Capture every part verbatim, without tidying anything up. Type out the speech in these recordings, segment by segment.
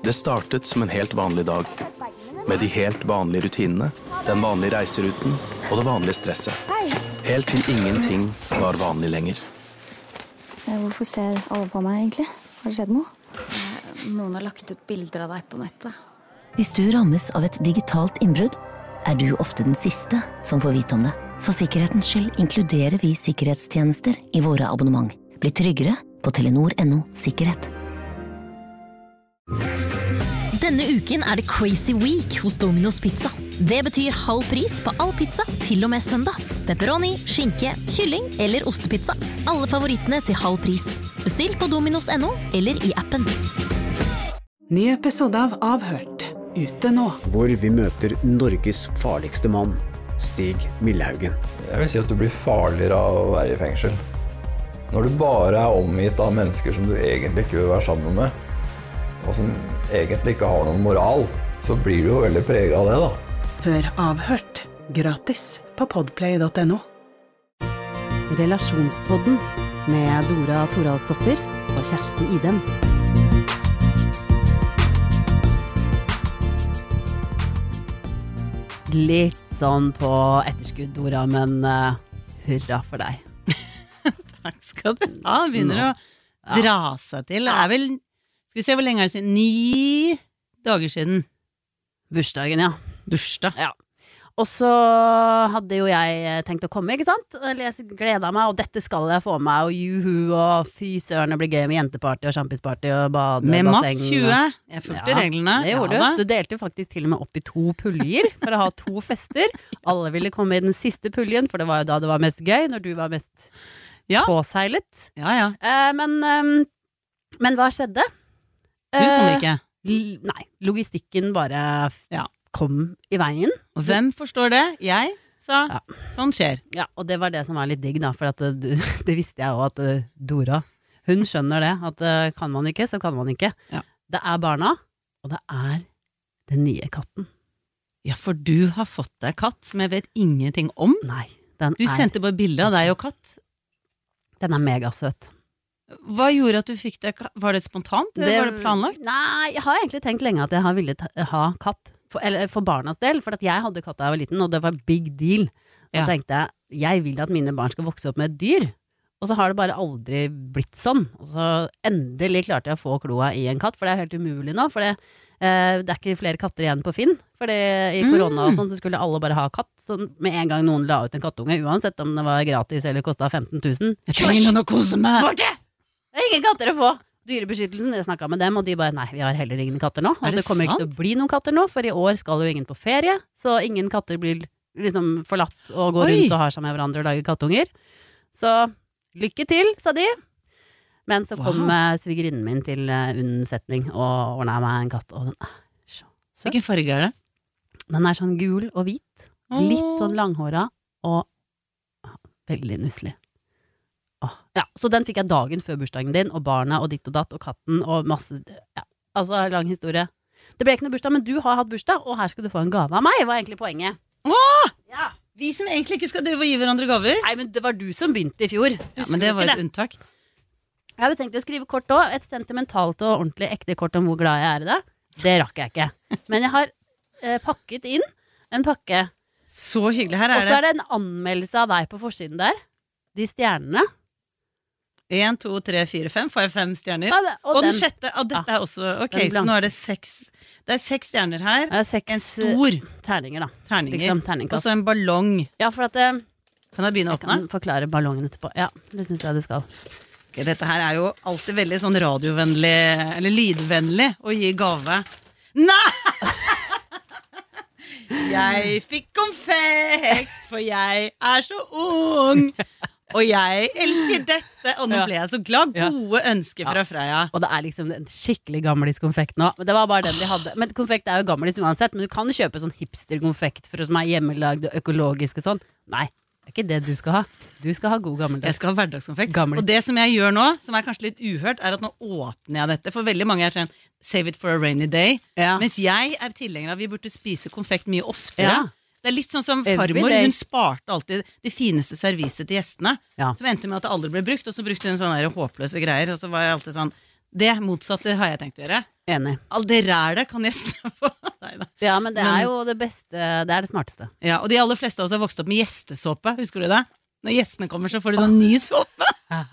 Det startet som en helt vanlig dag, med de helt vanlige rutinene, den vanlige reiseruten og det vanlige stresset. Helt til ingenting var vanlig lenger. Hvorfor ser alle på meg egentlig? Har det skjedd noe? Noen har lagt ut bilder av deg på nettet. Hvis du rammes av et digitalt innbrudd, er du ofte den siste som får vite om det. For sikkerhetens skyld inkluderer vi sikkerhetstjenester i våre abonnement. Bli tryggere på telenor punktum no sikkerhet. Denne uken er det Crazy Week hos Domino's Pizza. Det betyr halv pris på all pizza til og med søndag. Pepperoni, skinke, kylling eller ostepizza. Alle favorittene til halv pris. Bestill på dominos punktum no eller i appen. Ny episode av Avhørt, ute nå. Hvor vi møter Norges farligste mann, Stig Millehaugen. Jeg vil si at du blir farligere av å være i fengsel. Når du bare er omgitt av mennesker som du egentlig ikke vil være sammen med, og som egentlig ikke har noen moral, så blir du jo veldig preget av det da. Hør Avhørt, gratis på podplay punktum no. Relasjonspodden med Dora Thoralsdottir og Kjersti Idem. Litt sånn på etterskudd, Dora, men uh, hurra for deg. Takk skal du ha. Begynner Nå. å dra seg til. Det er vel, skal vi se hvor lenge er det siden? Ni dager siden. Bursdagen, ja. Bursdag. Ja. Og så hadde jo jeg tenkt å komme, ikke sant? Eller jeg gledet meg, og dette skal jeg få meg, og juhu, og fy søren, det blir gøy med jenteparty og sjampisparty og bade, med basseng. Med maks tjue. Jeg fulgte ja, reglene. Det gjorde ja, du. Du delte faktisk til og med opp i to puljer for å ha to fester. Alle ville komme i den siste puljen, for det var jo da det var mest gøy, når du var mest ja. påseilet. Ja, ja. Eh, men, um, men hva skjedde? Du kom ikke. Eh, nei, logistikken bare ja. kom i veien. Og hvem forstår det? Jeg sa, ja. sånn skjer. Ja, og det var det som var litt digg da, for at det, det visste jeg også at Dora, hun skjønner det, at kan man ikke, så kan man ikke. Ja. Det er barna, og det er den nye katten. Ja, for du har fått deg katt som jeg vet ingenting om. Nei, den du er... sendte bare bilder av deg og katt. Den er megasøt. Hva gjorde at du fikk det? Var det spontant, eller det, var det planlagt? Nei, jeg har egentlig tenkt lenge at jeg har villet ha katt. For, eller for barnas del, for at jeg hadde katt da jeg var liten, og det var big deal. Da ja. tenkte jeg, jeg vil at mine barn skal vokse opp med et dyr. Og så har det bare aldri blitt sånn. Og så endelig klarte jeg å få kloa i en katt, for det er helt umulig nå, for det, eh, det er ikke flere katter igjen på Finn. For det, i korona og sånn, så skulle alle bare ha katt. Så med en gang noen la ut en kattunge, uansett om det var gratis eller kostet femten tusen. Jeg trenger noen å kose meg! Borte! Det er ingen katter å få! Dyrebeskyttelsen, jeg snakket med dem, og de bare, nei, vi har heller ingen katter nå. Og det, det kommer sant? Ikke til å bli noen katter nå, for i år skal jo ingen på ferie, så ingen katter blir liksom forlatt og går Oi. rundt og har seg med hverandre og lager kattunger. Så lykke til, sa de. Men så kom wow. svigerinnen min til unnsetning og ordnet meg en katt, og den er så søt. Hvilken farge er det? Den er sånn gul og hvit, oh. litt sånn langhåret, og ah, veldig nusselig. Oh, ja, så den fikk jeg dagen før bursdagen din, og barna, og ditt og datt, og katten, og masse, ja, altså lang historie. Det ble ikke noe bursdag, men du har hatt bursdag, og her skal du få en gave av meg, var egentlig poenget. Åh! Ja. Vi som egentlig ikke skal drive og gi hverandre gaver. Nei, men det var du som begynte i fjor. Ja, men det var et det. unntak. Jeg hadde tenkt å skrive kort også, et sentimentalt og ordentlig ekte kort om hvor glad jeg er i det. Det rakk jeg ikke. Men jeg har eh, pakket inn en pakke. Så hyggelig, her er det. Og så er det en anmeldelse av deg på forsiden der. De stjernene. En, to, tre, fire, fem. Får jeg fem stjerner? Ja, det, og, og den, den sjette, og dette ja. er også, ok, så nå er det seks, det er seks stjerner her. Det er seks en stor terninger da. Terninger. Liksom, og så en ballong. Ja, for at det, kan jeg begynne å åpne? Jeg kan forklare ballongen etterpå. Ja, det synes jeg du skal. Ok, dette her er jo alltid veldig sånn radiovennlig, eller lydvennlig, å gi gave. Nei! Jeg fikk konfekt, for jeg er så ung. Og jeg elsker dette, og nå ble jeg så glad. Gode ønsker fra Freia. Og det er liksom en skikkelig gamlis konfekt nå. Men det var bare den de hadde. Men konfekt er jo gamlis uansett, men du kan kjøpe sånn hipster-konfekt for som er hjemmelagd og økologisk og sånn. Nei, det er ikke det du skal ha. Du skal ha god gammeldags. Jeg skal ha hverdagskonfekt. Gammeldags. Og det som jeg gjør nå, som er kanskje litt uhørt, er at nå åpner jeg dette. For veldig mange er sånn, save it for a rainy day. Ja. Mens jeg er tilhenger av at vi burde spise konfekt mye oftere. Ja. Det er litt sånn som farmor, hun sparte alltid det fineste serviset til gjestene. Ja. Så endte med at det aldri ble brukt, og så brukte hun sånne her håpløse greier, og så var jeg alltid sånn, Det motsatte har jeg tenkt å gjøre. Enig. All det rælet kan gjestene få. Neida. Ja, men det Men- er jo det beste, det er det smarteste. Ja, og de aller fleste av oss har vokst opp med gjestesåpe, husker du det? Når gjestene kommer så får de sånn ny såpe.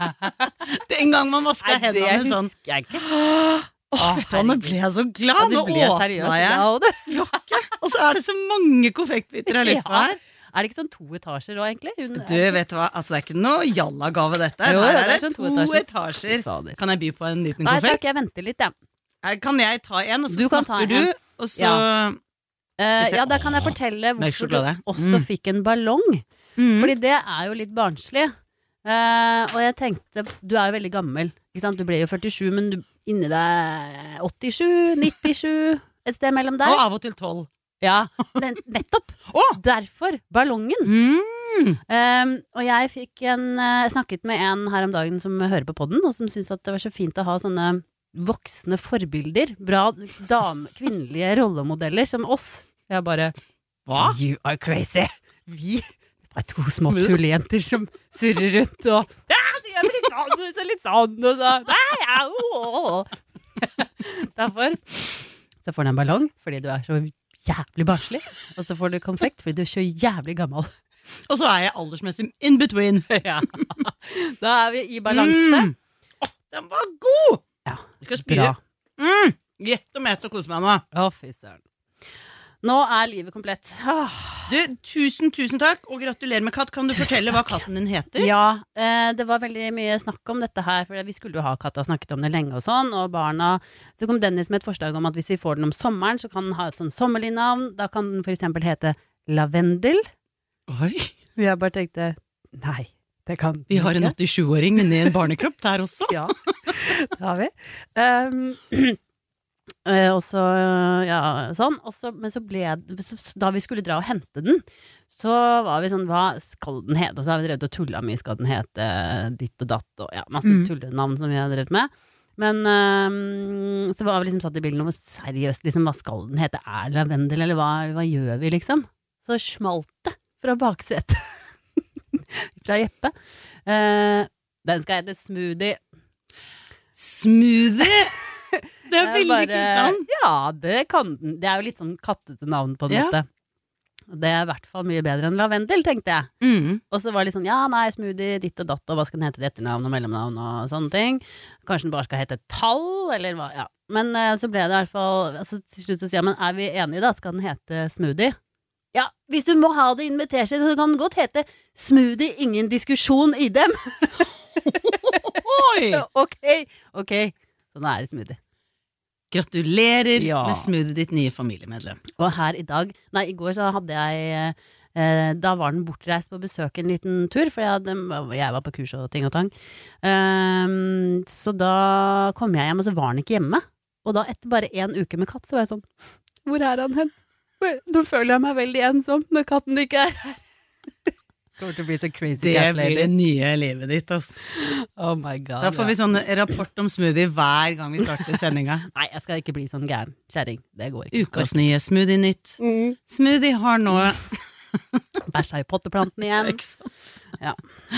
Det er en gang man vasket Nei, det hendene sånn. husker jeg ikke. Åh, vet du hva, nå ble jeg så glad. Ja, Nå du ble åpna seriøs, jeg ja, og det. lokket, og så er det så mange konfektbiter jeg har lyst på Ja. her. Er det ikke sånn to etasjer også, egentlig? Hun, Du, vet du hva, altså det er ikke noe jalla-gave dette. Jo, Her det er er det sånn to to etasjer. etasjer. Fader. Kan jeg by på en liten Nei, konfekt? takk, jeg venter litt, jeg. Her Kan jeg ta en, og så Du kan ta snakker en. du, og så Ja. Eh, Hvis jeg- ja, da kan jeg fortelle Mørk hvorfor du sjokolade. også Mm. fikk en ballong. Mm. Fordi det er jo litt barnslig. Eh, og jeg tenkte, du er jo veldig gammel. Ikke sant? Du ble jo førtisju, men du, inni deg åttisju, nittisju, et sted mellom der. Og av og til tolv. Ja, ne- nettopp. Å! Derfor ballongen. Mm. Um, og jeg fikk en uh, snakket med en her om dagen som hører på podden, og som syntes at det var så fint å ha sånne voksne forbilder. Bra dame, kvinnelige rollemodeller som oss. Jeg bare Hva? You are crazy. Vi er to små tullejenter som surrer rundt og ja, så gjør vi litt sånn, så litt sånn, og så nei, ja, å. Derfor så får du en ballong fordi du er så jævlig barnslig, og så får du konfekt fordi du er så jævlig gammel. Og så er jeg aldersmessig in between. Ja. Da er vi i balanse. Mm. Å, den var god! Ja, Vi skal spy. bra. Mm. Gjett om jeg skal kose meg nå. Å, fy søren. Nå er livet komplett. Ah. Du, tusen, tusen takk, og gratulerer med katt. Kan du Tusen fortelle hva takk. katten din heter? Ja, eh, det var veldig mye snakk om dette her, for vi skulle jo ha katt og snakket om det lenge og sånn, og barna, så kom Dennis med et forslag om at hvis vi får den om sommeren, så kan den ha et sånn sommerlig navn, da kan den for eksempel hete Lavendel. Oi, Jeg bare tenkte, nei, det kan den vi har en ikke. åttisju-åring inni en barnekropp der også. Ja, det har vi. Um, eh, og så, ja, sånn, og så, men så ble det, så, da vi skulle dra og hente den, så var vi sånn, hva skal den hete? Og så har vi drevet og tullet mye, skal den hete ditt og datt, og ja, masse Mm. tullenavn som vi har drevet med. Men um, så var vi liksom satt i bilen og var seriøst, liksom, hva skal den hete? Er det lavendel, eller hva, hva gjør vi, liksom? Så smalt det fra baksetet. Fra Jeppe. Eh, den skal hete Smoothie. Smoothie! Det er Jeg veldig bare- kult navn. Ja, det kan den. Det er jo litt sånn kattete navn på en Ja. måte. Og det er i hvert fall mye bedre enn lavendel, tenkte jeg. Mm. Og så var det litt sånn, ja, nei, smoothie, ditt og datt, og hva skal den hete til etternavn og mellomnavn og sånne ting. Kanskje den bare skal hete tall, eller hva, ja. Men eh, så ble det i hvert fall, altså til slutt så sier jeg, men er vi enige da, skal den hete smoothie? Ja, hvis du må ha det invitert seg, så kan den godt hete smoothie, ingen diskusjon i dem. Oi! ok, ok, så nå er det smoothie. Gratulerer Ja. med smoothie, ditt nye familiemedlem. Og her i dag, nei, i går så hadde jeg, eh, da var den bortreist på besøk en liten tur, for jeg, hadde, jeg var på kurs og ting og tang. Um, så da kom jeg hjem, og så var han ikke hjemme. Og da etter bare en uke med katt, så var jeg sånn, hvor er han hen? Nå føler jeg meg veldig ensom når katten ikke er her. Kommer til å bli så crazy Det cat blir lady. det nye livet ditt, ass. Oh my god. Da får vi sånn rapport om smoothie hver gang vi starter sendinga. Nei, jeg skal ikke bli sånn gæren kjæring. Det går ikke. Ukas nye Smoothie Nytt. Mm. Smoothie har nå Bæsja i potteplanten igjen. Ikke sant? Ja.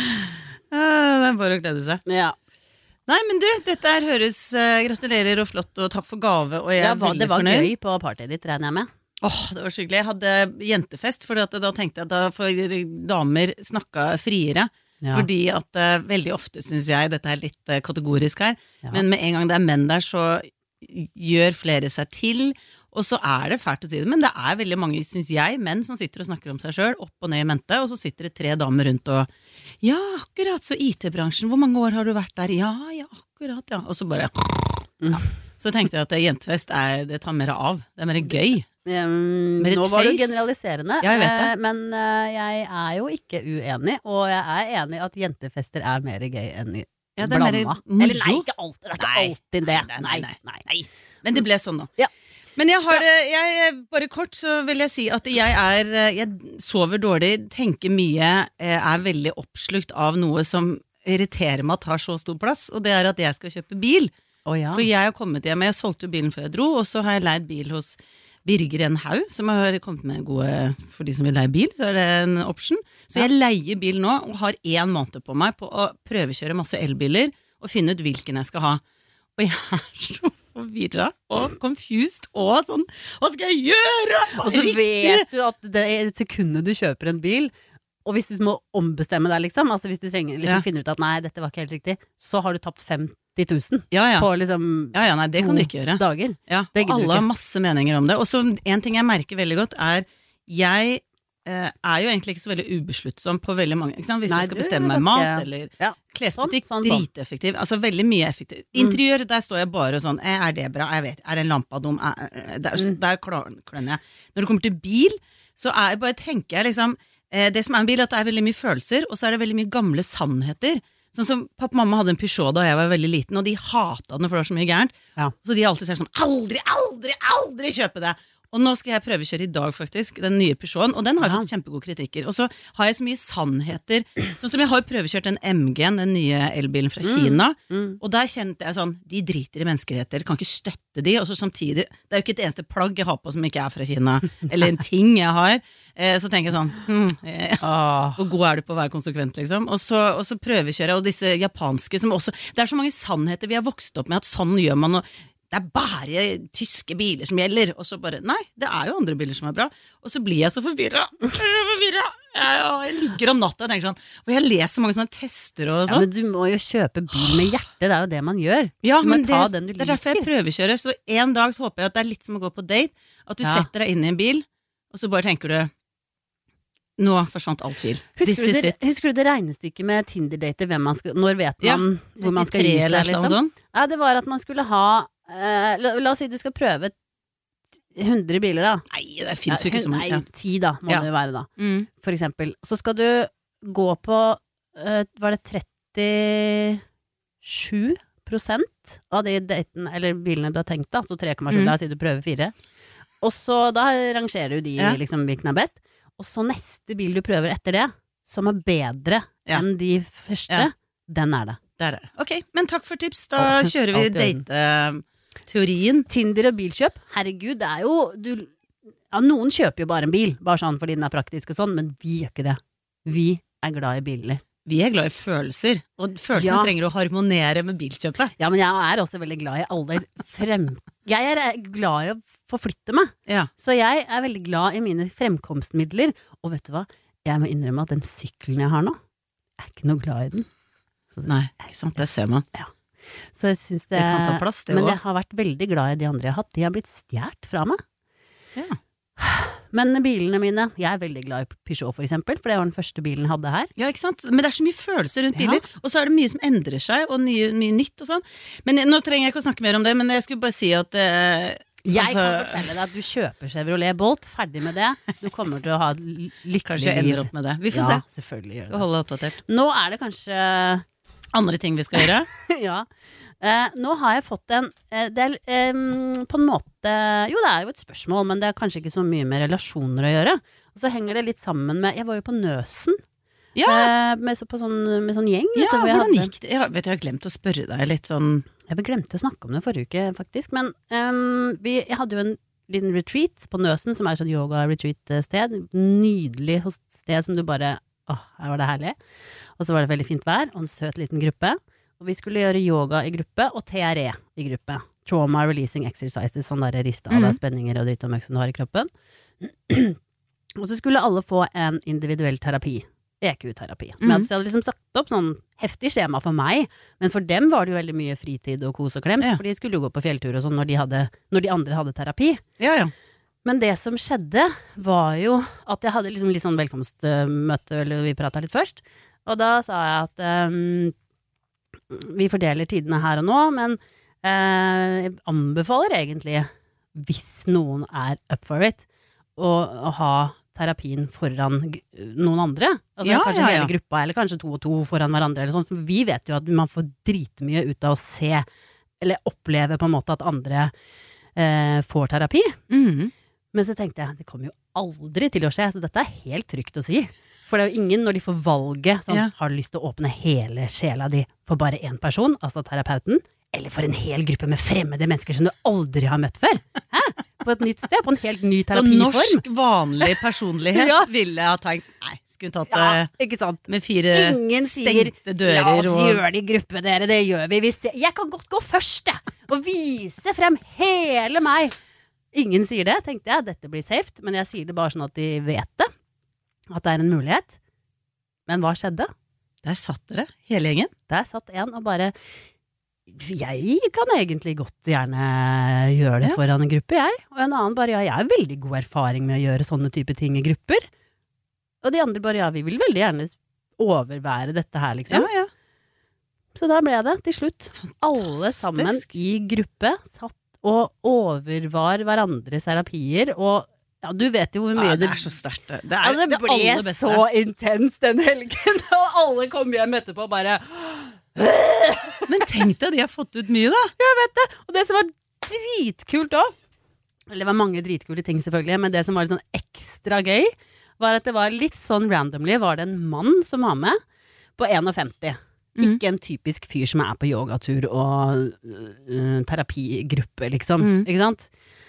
Ah, det er bare å glede seg. Ja. Nei, men du, dette her høres uh, gratulerer og flott, og takk for gave, og jeg Ja, er hva- veldig det var fornøyd. gøy på partyet ditt, regner jeg med. Åh, det var så hyggelig. Jeg hadde jentefest, for da tenkte jeg at da får damer snakka friere. Ja. Fordi at uh, veldig ofte syns jeg, dette er litt uh, kategorisk her, Ja. men med en gang det er menn der, så gjør flere seg til, og så er det fælt å si det, men det er veldig mange, syns jeg, menn som sitter og snakker om seg sjøl, opp og ned i mente, og så sitter det tre damer rundt og ja, akkurat, så I T-bransjen, hvor mange år har du vært der? Ja, ja, akkurat, ja. Og så bare ja. Så tenkte jeg at jentefest er, det tar mer av, det er mer gøy. Um, Mer nå var du tøys. generaliserende, Ja, jeg vet det. eh, men eh, jeg er jo ikke uenig, og jeg er enig i at jentefester er mer gøy enn i Ja, det er mer blanda. moro. Eller nei, ikke alltid, det er ikke Nei. alltid det. Nei, Nei, nei, nei. Nei, men det ble sånn nå. Ja. Men jeg har, jeg, bare kort så vil jeg si at jeg er, jeg sover dårlig, tenker mye, er veldig oppslukt av noe som irriterer meg at tar så stor plass, og det er at jeg skal kjøpe bil. Å ja. For jeg har kommet hjem, jeg solgte jo bilen før jeg dro, og så har jeg leid bil hos Birger en Haug, som har kommet med gode, for de som vil leie bil, så er det en option. Så jeg leier bil nå, og har en måned på meg på å prøvekjøre masse elbiler, og finne ut hvilken jeg skal ha. Og jeg er så forvirret og confused og sånn, hva skal jeg gjøre? Hva Og så er vet du at det er sekundet du kjøper en bil, og hvis du må ombestemme deg liksom, altså hvis du trenger, liksom, Ja. finner ut at nei, dette var ikke helt riktig, så har du tapt femti tusen Ja, ja. på liksom Ja, ja, nei, det kan du ikke gjøre. dager. Ja, Det og gidder du alle har ikke. masse meninger om det. Og så en ting jeg merker veldig godt er, jeg eh, er jo egentlig ikke så veldig ubesluttsom på veldig mange, ikke sant? Hvis Nei, jeg skal du er bestemme meg ganske- mat, eller Ja. klesbutikk, Sånn, sånn, sånn. driteffektiv, altså veldig mye effektiv. Interiør, der står jeg bare sånn, eh, er det bra? Jeg vet, er det en lampadom? Eh, eh, Der, Mm. der klør- klønner jeg. Når det kommer til bil, så er jeg bare, tenker jeg liksom, eh, det som er en bil, er at det er veldig mye følelser, og så er det veldig mye gamle sannheter. Sånn som pappa og mamma hadde en Peugeot da jeg var veldig liten, og de hatet den for det var så mye gærent. Ja. Så de alltid sier sånn, aldri, aldri, aldri kjøpe det. Og nå skal jeg prøvekjøre i dag faktisk, den nye Peugeoten, og den har jo Ja. fått kjempegode kritikker. Og så har jeg så mye sannheter, sånn som jeg har prøvekjørt den M G-en, den nye elbilen fra Kina, Mm. og der kjente jeg sånn, de driter i menneskeretter, kan ikke støtte de, og så samtidig, det er jo ikke et eneste plagg jeg har på som ikke er fra Kina, eller en ting jeg har, eh, så tenker jeg sånn, hm, eh, Ah. hvor god er du på å være konsekvent, liksom? Og så, og så prøvekjører jeg, og disse japanske som også, det er så mange sannheter vi har vokst opp med, at sånn gjør man, og det er bare tyske biler som gjelder, og så bare, nei, det er jo andre biler som er bra, og så blir jeg så forvirret, jeg er så forvirret, jeg, jeg ligger om natta og tenker sånn, og jeg leser mange sånne tester og Ja, sånn. men du må jo kjøpe bil med hjerte, det er jo det man gjør. Ja, Du må men det, ta den du det er derfor jeg liker. prøvekjører, så en dag så håper jeg at det er litt som å gå på date, at du Ja. setter deg inn i en bil, og så bare tenker du, nå forsvant all tvil. This Husker du, is det, it. husker du det regnestykket med Tinder-date, hvem man skal, når vet Ja, man hvor man skal tre gi eller seg, noe liksom? sånt. Ja, det var at man skulle ha, eh, la, la oss si du skal prøve hundre biler da. Nei, det finnes jo Ja, ikke så mange. Nei, Ja. ti da, må Ja. det jo være da. Mm. For eksempel. Så skal du gå på, eh, var det trettisju prosent av de daten, eller bilene du har tenkt da, så tre komma sju, Mm. la oss si du prøver fire. Og så, da rangerer du de Ja. liksom hvilken er best. Og så neste bil du prøver etter det, som er bedre Ja. enn de første, Ja. den er det. Der er det. Ok, men takk for tips. Da Alt- kjører vi alt i orden. date-teorien. Tinder og bilkjøp, herregud, det er jo du, ja, noen kjøper jo bare en bil, bare sånn fordi den er praktisk og sånn, men vi gjør ikke det. Vi er glad i biler. Vi er glad i følelser, og følelsene Ja. trenger å harmonere med bilkjøpet. Ja, men jeg er også veldig glad i alle frem... Jeg er glad i å forflytte meg, Ja. så jeg er veldig glad i mine fremkomstmidler, og vet du hva? Jeg må innrømme at den sykkelen jeg har nå, jeg er ikke noe glad i den. Så, Nei, ikke sant, det ser man. så jeg synes det, Det kan ta plass, det men også. jeg har vært veldig glad i de andre jeg har hatt. De har blitt stjert fra meg. Ja. Men bilene mine, jeg er veldig glad i Peugeot for eksempel, for det var den første bilen jeg hadde her. Ja, ikke sant? Men det er så mye følelser rundt Ja. biler, og så er det mye som endrer seg, og nye, mye nytt og sånn. Men nå trenger jeg ikke å snakke mer om det, men jeg skulle bare si at eh, Jeg altså, kan fortelle deg at du kjøper Chevrolet Bolt, ferdig med det. Du kommer til å ha et l- lykkelig Kanskje jeg liv. ender opp med det. Vi får Ja, se. selvfølgelig gjør Skal det. holde oppdatert. Nå er det kanskje Andre ting vi skal gjøre? Ja. Eh, nå har jeg fått en eh, det er, eh, på en måte Jo, det er jo et spørsmål, men det er kanskje ikke så mye med relasjoner å gjøre. Og så henger det litt sammen med Jeg var jo på Nøsen Ja, eh, med, så, på sånn, med sånn gjeng. ja vet du, hvor jeg hvordan hadde- gikk det? Jeg, har- vet du, jeg har glemt å spørre deg litt sånn. Jeg glemte å snakke om det forrige uke, faktisk. Men ehm, vi, jeg hadde jo en liten retreat på Nøsen, som er et sånn yoga-retreat-sted. Nydelig hos- sted som du bare Åh, her var det herlig. Og så var det veldig fint vær, og en søt liten gruppe. Og vi skulle gjøre yoga i gruppe, og T R E i gruppe. Trauma Releasing Exercises, sånn der riste av deg Mhm. spenninger og dritt og møkk som du har i kroppen. Og så skulle alle få en individuell terapi. E Q terapi. Mhm. Men så jeg hadde liksom satt opp sånn heftig skjema for meg, men for dem var det jo veldig mye fritid og kos og klems, Ja. for de skulle jo gå på fjelltur og sånn når de, hadde, når de andre hadde terapi. Ja, ja. Men det som skjedde var jo at jeg hadde liksom litt sånn velkomstmøte, eller vi pratet litt først, og da sa jeg at um, vi fordeler tidene her og nå, men uh, jeg anbefaler egentlig, hvis noen er up for it, å, å ha terapien foran g- noen andre. Altså Ja, kanskje ja, ja. hele gruppa, eller kanskje to og to foran hverandre, eller sånn. For vi vet jo at man får dritmye ut av å se, eller oppleve på en måte at andre eh, får terapi. Mhm. Men så tenkte jeg, det kommer jo aldri til å skje, så dette er helt trygt å si. For det er jo ingen, når de får valget, sånn, Ja. har du lyst til å åpne hele sjela di for bare én person, altså terapeuten, eller for en hel gruppe med fremmede mennesker som du aldri har møtt før? Hæ? På et nytt sted, på en helt ny Så terapiform. norsk vanlig personlighet Ja. ville ha tenkt, nei, skulle tatt Ja, det ikke sant? med fire Ingen sier, stengte dører. la oss og... gjøre det i gruppe dere, det gjør vi. Hvis jeg, jeg kan godt gå først, jeg, og vise frem hele meg. Ingen sier det, tenkte jeg, dette blir safe, men jeg sier det bare sånn at de vet det. At det er en mulighet. Men hva skjedde? Der satt dere, hele gjengen. Der satt en og bare, jeg kan egentlig godt gjerne gjøre det Ja. foran en gruppe, jeg. Og en annen bare, ja, jeg har veldig god erfaring med å gjøre sånne type ting i grupper. Og de andre bare, ja, vi vil veldig gjerne overvære dette her, liksom. Ja, ja. Så da ble det til slutt. Alle sammen i gruppe satt og overvar hverandres terapier, og ja, du vet jo hvor mye Ja, det er så sterkt. Det, det, er, ja, det, det ble aller beste. så intenst den helgen, og alle kom hjem etterpå og bare Men tenk deg, de har fått ut mye da. Jeg vet det, og det som var dritkult også, eller det var mange dritkule ting selvfølgelig, men det som var sånn ekstra gøy, var at det var litt sånn randomly, var det en mann som var med på femti. Mm. Ikke en typisk fyr som er på yogatur og uh, terapigruppe, liksom. Mm. Ikke sant?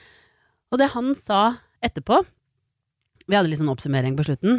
Og det han sa etterpå, vi hadde litt sånn oppsummering på slutten,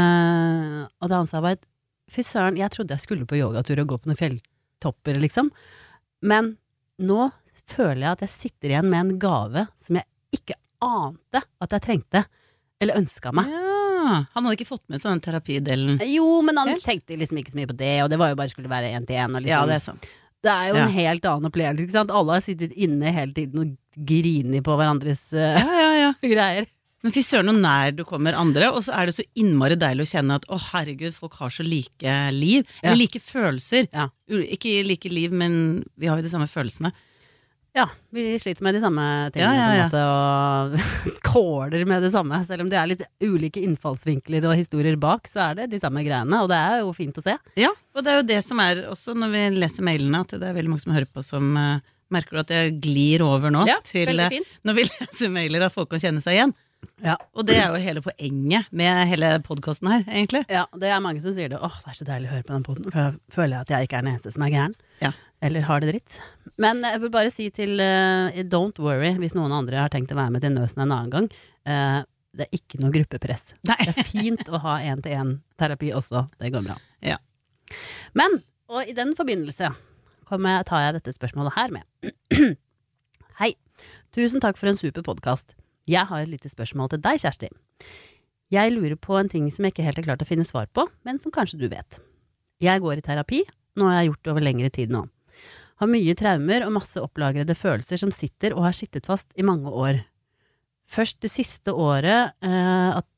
uh, og det han sa var at fy søren, jeg trodde jeg skulle på yogatur og gå på noen fjelltopper, liksom. Men nå føler jeg at jeg sitter igjen med en gave som jeg ikke ante at jeg trengte, eller ønsket meg. Ja, han hadde ikke fått med seg den terapidelen. Jo, men han tenkte liksom ikke så mye på det, og det var jo bare skulle være en til en. Og liksom. Ja, det er sant. Det er jo Ja. en helt annen opplevelse, ikke sant? Alle har sittet inne hele tiden og grinet på hverandres uh, Ja, ja, ja. greier. Men fy søren, og nær du kommer andre, og så er det så innmari deilig å kjenne at å herregud, folk har så like liv, Ja. eller like følelser. Ja. U- Ikke like liv, men vi har jo de samme følelsene. Ja, vi sliter med de samme tingene Ja, ja, ja. på en måte, og kåler med det samme. Selv om det er litt ulike innfallsvinkler og historier bak, så er det de samme greiene, og det er jo fint å se. Ja, og det er jo det som er også når vi leser mailene, at det er veldig mange som hører på som uh, merker du at jeg glir over nå Ja, til veldig uh, fint. når vi leser mailer at folk kan kjenne seg igjen. Ja. Og det er jo hele poenget med hele podcasten her, egentlig. Ja, det er mange som sier det. Åh, det er så deilig å høre på den podden, for da føler jeg at jeg ikke er den eneste som er gæren. Ja. Eller har det dritt. Men jeg vil bare si til uh, don't worry hvis noen andre har tenkt å være med til Nøsen en annen gang. Uh, det er ikke noe gruppepress. Nei. Det er fint å ha en-til-en-terapi også. Det går bra. Ja. Men, og i den forbindelse kommer, tar jeg dette spørsmålet her med. Hei, tusen takk for en super podcast. Jeg har et lite spørsmål til deg, Kjersti. Jeg lurer på en ting som jeg ikke helt har klart å finne svar på, men som kanskje du vet. Jeg går i terapi, noe jeg har gjort over lengre tid nå. Har mye traumer og masse opplagrede følelser som sitter og har sittet fast i mange år. Først det siste året eh, at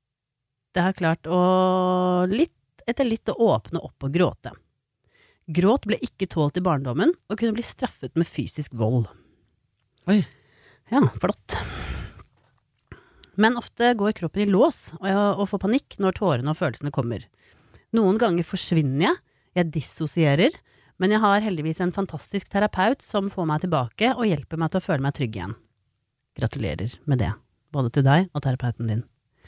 det har klart å litt etter litt å åpne opp og gråte. Gråt ble ikke tålt i barndommen og kunne bli straffet med fysisk vold. Oi. Ja, flott. Men ofte går kroppen i lås og, og får panikk når tårene og følelsene kommer. Noen ganger forsvinner jeg, jeg dissosierer, men jeg har heldigvis en fantastisk terapeut som får meg tilbake og hjelper meg til å føle meg trygg igjen. Gratulerer med det, både til deg og terapeuten din.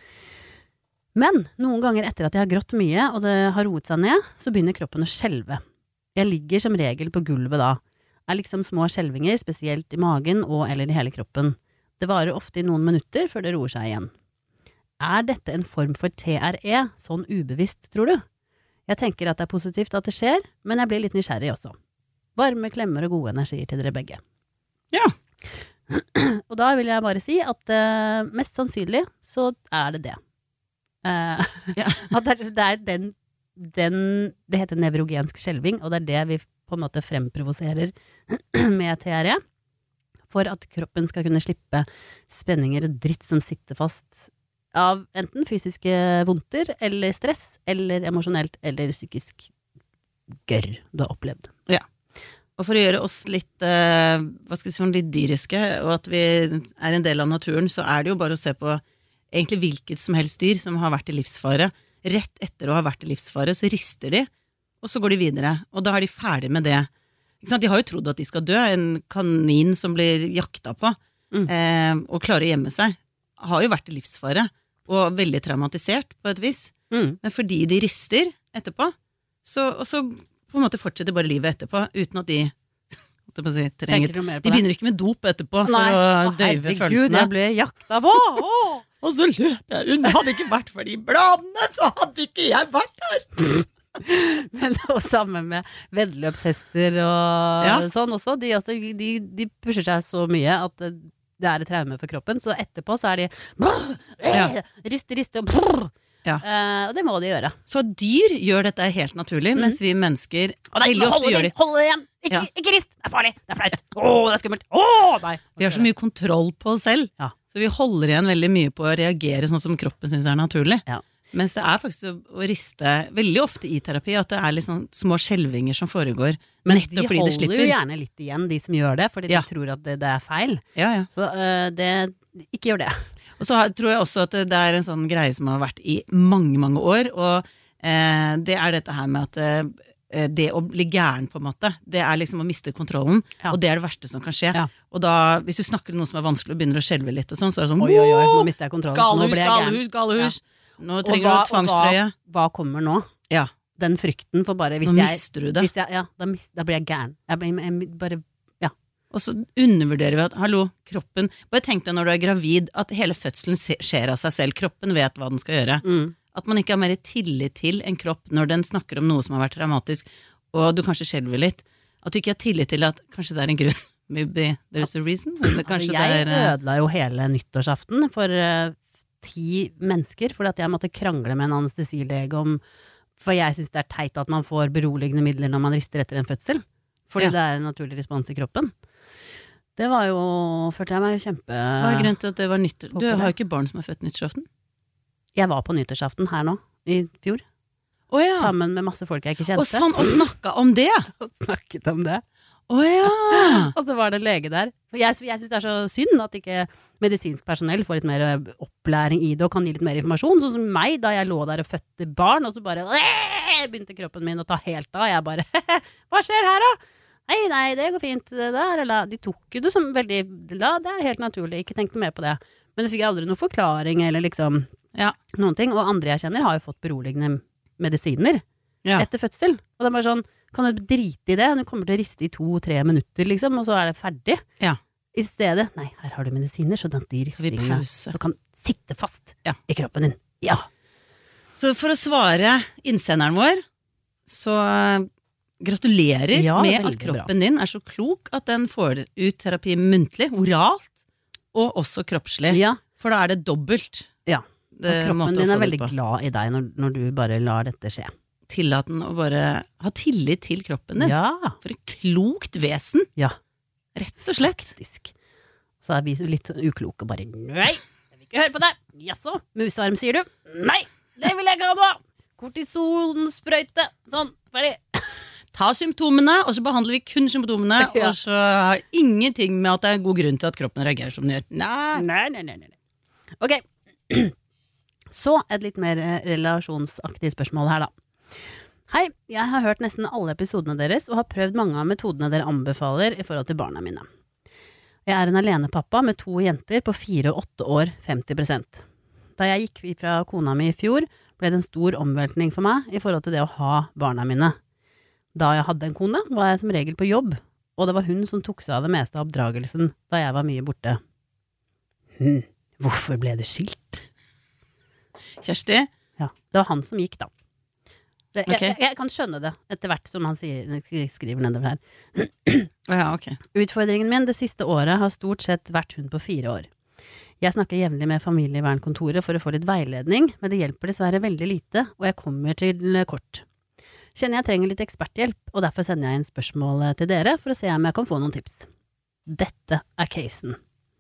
Men noen ganger etter at jeg har grått mye og det har roet seg ned, så begynner kroppen å skjelve. Jeg ligger som regel på gulvet da. Er liksom små skjelvinger, spesielt i magen og eller i hele kroppen. Det varer ofte i noen minutter før det roer seg igjen. Er dette en form for T R E, sånn ubevisst, tror du? Jeg tenker at det er positivt at det skjer, men jeg blir litt nysgjerrig også. Varme klemmer og gode energier til dere begge. Ja. Og da vil jeg bare si at uh, mest sannsynlig så er det det. Uh, Ja. at det er, det er den, den, det heter nevrogensk skjelving, og det er det vi på en måte fremprovoserer med T R E, for at kroppen skal kunne slippe spenninger og dritt som sitter fast av enten fysiske vondter, eller stress, eller emosjonelt, eller psykisk gørr du har opplevd. Ja. Og for å gjøre oss litt, eh, hva skal jeg si, sånn litt dyriske, og at vi er en del av naturen, så er det jo bare å se på egentlig hvilket som helst dyr som har vært i livsfare. Rett etter å ha vært i livsfare, så rister de, og så går de videre. Og da er de ferdig med det. Ikke sant? De har jo trodd at de skal dø. En kanin som blir jakta på, mm. eh, og klarer å gjemme seg, har jo vært i livsfare, og veldig traumatisert på et vis. Mm. Men fordi de rister etterpå, så, og så på en måte fortsetter bare livet etterpå, uten at de, si, trenger, Tenker du mer på de det? begynner ikke med dop etterpå for Nei. å Å, døyve herregud, følelsene. jeg ble jakta på! Åh! Og så løp jeg rundt. Det hadde ikke vært for de bladene, så hadde ikke jeg vært her. Men og sammen med veddeløpshester og Ja. sånn også, de, også de, de pusher seg så mye at det, det er et traume for kroppen, så etterpå så er de brrr, Ja. riste, riste og brrr. Ja. Eh, og det må de gjøre. Så dyr gjør dette helt naturlig, mens vi mennesker Og det er veldig ikke ofte hold gjør det, det. hold det igjen! Ikke, Ja. ikke rist! Det er farlig! Det er flaut! Åh, det er skummelt! Åh, nei! Vi har så mye kontroll på oss selv, Ja. så vi holder igjen veldig mye på å reagere sånn som kroppen synes er naturlig. Ja. Mens det er faktisk å, å riste veldig ofte i terapi, at det er litt sånn små skjelvinger som foregår, Men de nettopp fordi det holder slipper. jo gjerne litt igjen, de som gjør det, fordi Ja. de tror at det, det er feil. Ja, ja. Så eh, det, ikke gjør det. Og så har, tror jeg også at det, det er en sånn greie som har vært i mange, mange år, og eh, det er dette her med at eh, det å bli gæren på en måte, det er liksom å miste kontrollen, Ja. og det er det verste som kan skje. Ja. Og da, hvis du snakker om noe som er vanskelig og begynner å skjelve litt og sånn, så er det sånn, Oi, oi, oi, nå «Wow, mister jeg kontrollen. Nå galehus, ble jeg gæren. galehus, galehus, nå Og trenger hva- du tvangstrøye. Og hva, hva kommer nå? Ja, Den frykten for bare hvis nå jeg, mister du det. hvis jeg Ja, da, mis, da blir jeg gæren. Jeg, jeg, jeg bare Og så undervurderer vi at, hallo, kroppen, bare tenk deg når du er gravid, at hele fødselen se- skjer av seg selv, kroppen vet hva den skal gjøre. mm. At man ikke har mer tillit til en kropp når den snakker om noe som har vært traumatisk, og du kanskje skjelver litt. At du ikke har tillit til at kanskje det er en grunn. Maybe there's a reason. Eller kanskje Altså, jeg det er eh, ødela jo hele nyttårsaften for eh, ti mennesker, fordi at jeg måtte krangle med en anestesilege om. For jeg syns det er teit at man får beroligende midler når man rister etter en fødsel. Fordi Ja. det er en naturlig respons i kroppen. Det var jo Følte jeg meg kjempe Hva er grunnen til at det var nyttår? Du har jo ikke barn som er født nyttårsaften. Jeg var på nyttårsaften her nå, i fjor. Å ja. Sammen med masse folk jeg ikke kjente. Og sånn, og snakka om det! Og snakket om det. Å ja! Og så var det en lege der. For jeg, jeg syns det er så synd at ikke medisinsk personell får litt mer opplæring i det og kan gi litt mer informasjon. Sånn som meg, da jeg lå der og fødte barn, og så bare «Åh!» begynte kroppen min å ta helt av. Jeg bare hva skjer her, da? Nei, nei, det går fint. Det der, eller de tok jo det som veldig la, det er helt naturlig. Ikke tenkte mer på det. Men det fikk jeg aldri noen forklaring eller liksom Ja. noen ting. Og andre jeg kjenner har jo fått beroligende medisiner Ja. etter fødsel. Og det er bare sånn, kan du drite i det? Du kommer til å riste i to-tre minutter, liksom, og så er det ferdig. Ja. I stedet, nei, her har du medisiner, så at de Så vi ristingene pause. så kan sitte fast Ja. i kroppen din. Ja. Så for å svare innsenderen vår, så eh, gratulerer Ja, med veldig at kroppen din er så klok at den får ut terapi muntlig, oralt, og også kroppslig. Ja. For da er det dobbelt. Ja. Det Og kroppen måte å din få er det veldig på. glad i deg når, når du bare lar dette skje. Tillat den å bare ha tillit til kroppen din. Ja. For et klokt vesen, Ja. rett og slett. Faktisk. Så er vi litt sånn ukloke og bare nei, jeg vil ikke høre på deg. Jaså, musarm sier du? Nei, det vil jeg ikke ha nå. Kortisonsprøyte. Sånn, ferdig. Ta symptomene, og så behandler vi kun symptomene, Ja. og så har ingenting med at det er god grunn til at kroppen reagerer som den gjør. Nei. Nei, nei, nei, nei. Ok, så et litt mer eh, relasjonsaktig spørsmål her da. Hei, jeg har hørt nesten alle episodene deres og har prøvd mange av metodene dere anbefaler i forhold til barna mine. Jeg er en alenepappa med to jenter på fire og åtte år, femti prosent. Da jeg gikk fra kona mi i fjor, ble det en stor omveltning for meg i forhold til det å ha barna mine. Da jeg hadde en kone, var jeg som regel på jobb, og det var hun som tok seg av det meste av oppdragelsen da jeg var mye borte. Hm, hvorfor ble det skilt? Kjersti? Ja, det var han som gikk da. Det, jeg, Ok. jeg, jeg kan skjønne det etter hvert som han sier, skriver nedover her. Å ja, ok. Utfordringen min det siste året har stort sett vært hun på fire år. Jeg snakker jevnlig med familievernkontoret for å få litt veiledning, men det hjelper dessverre veldig lite, og jeg kommer til kort. Kjenner jeg trenger litt eksperthjelp, og derfor sender jeg inn spørsmål til dere for å se om jeg kan få noen tips. Dette er casen.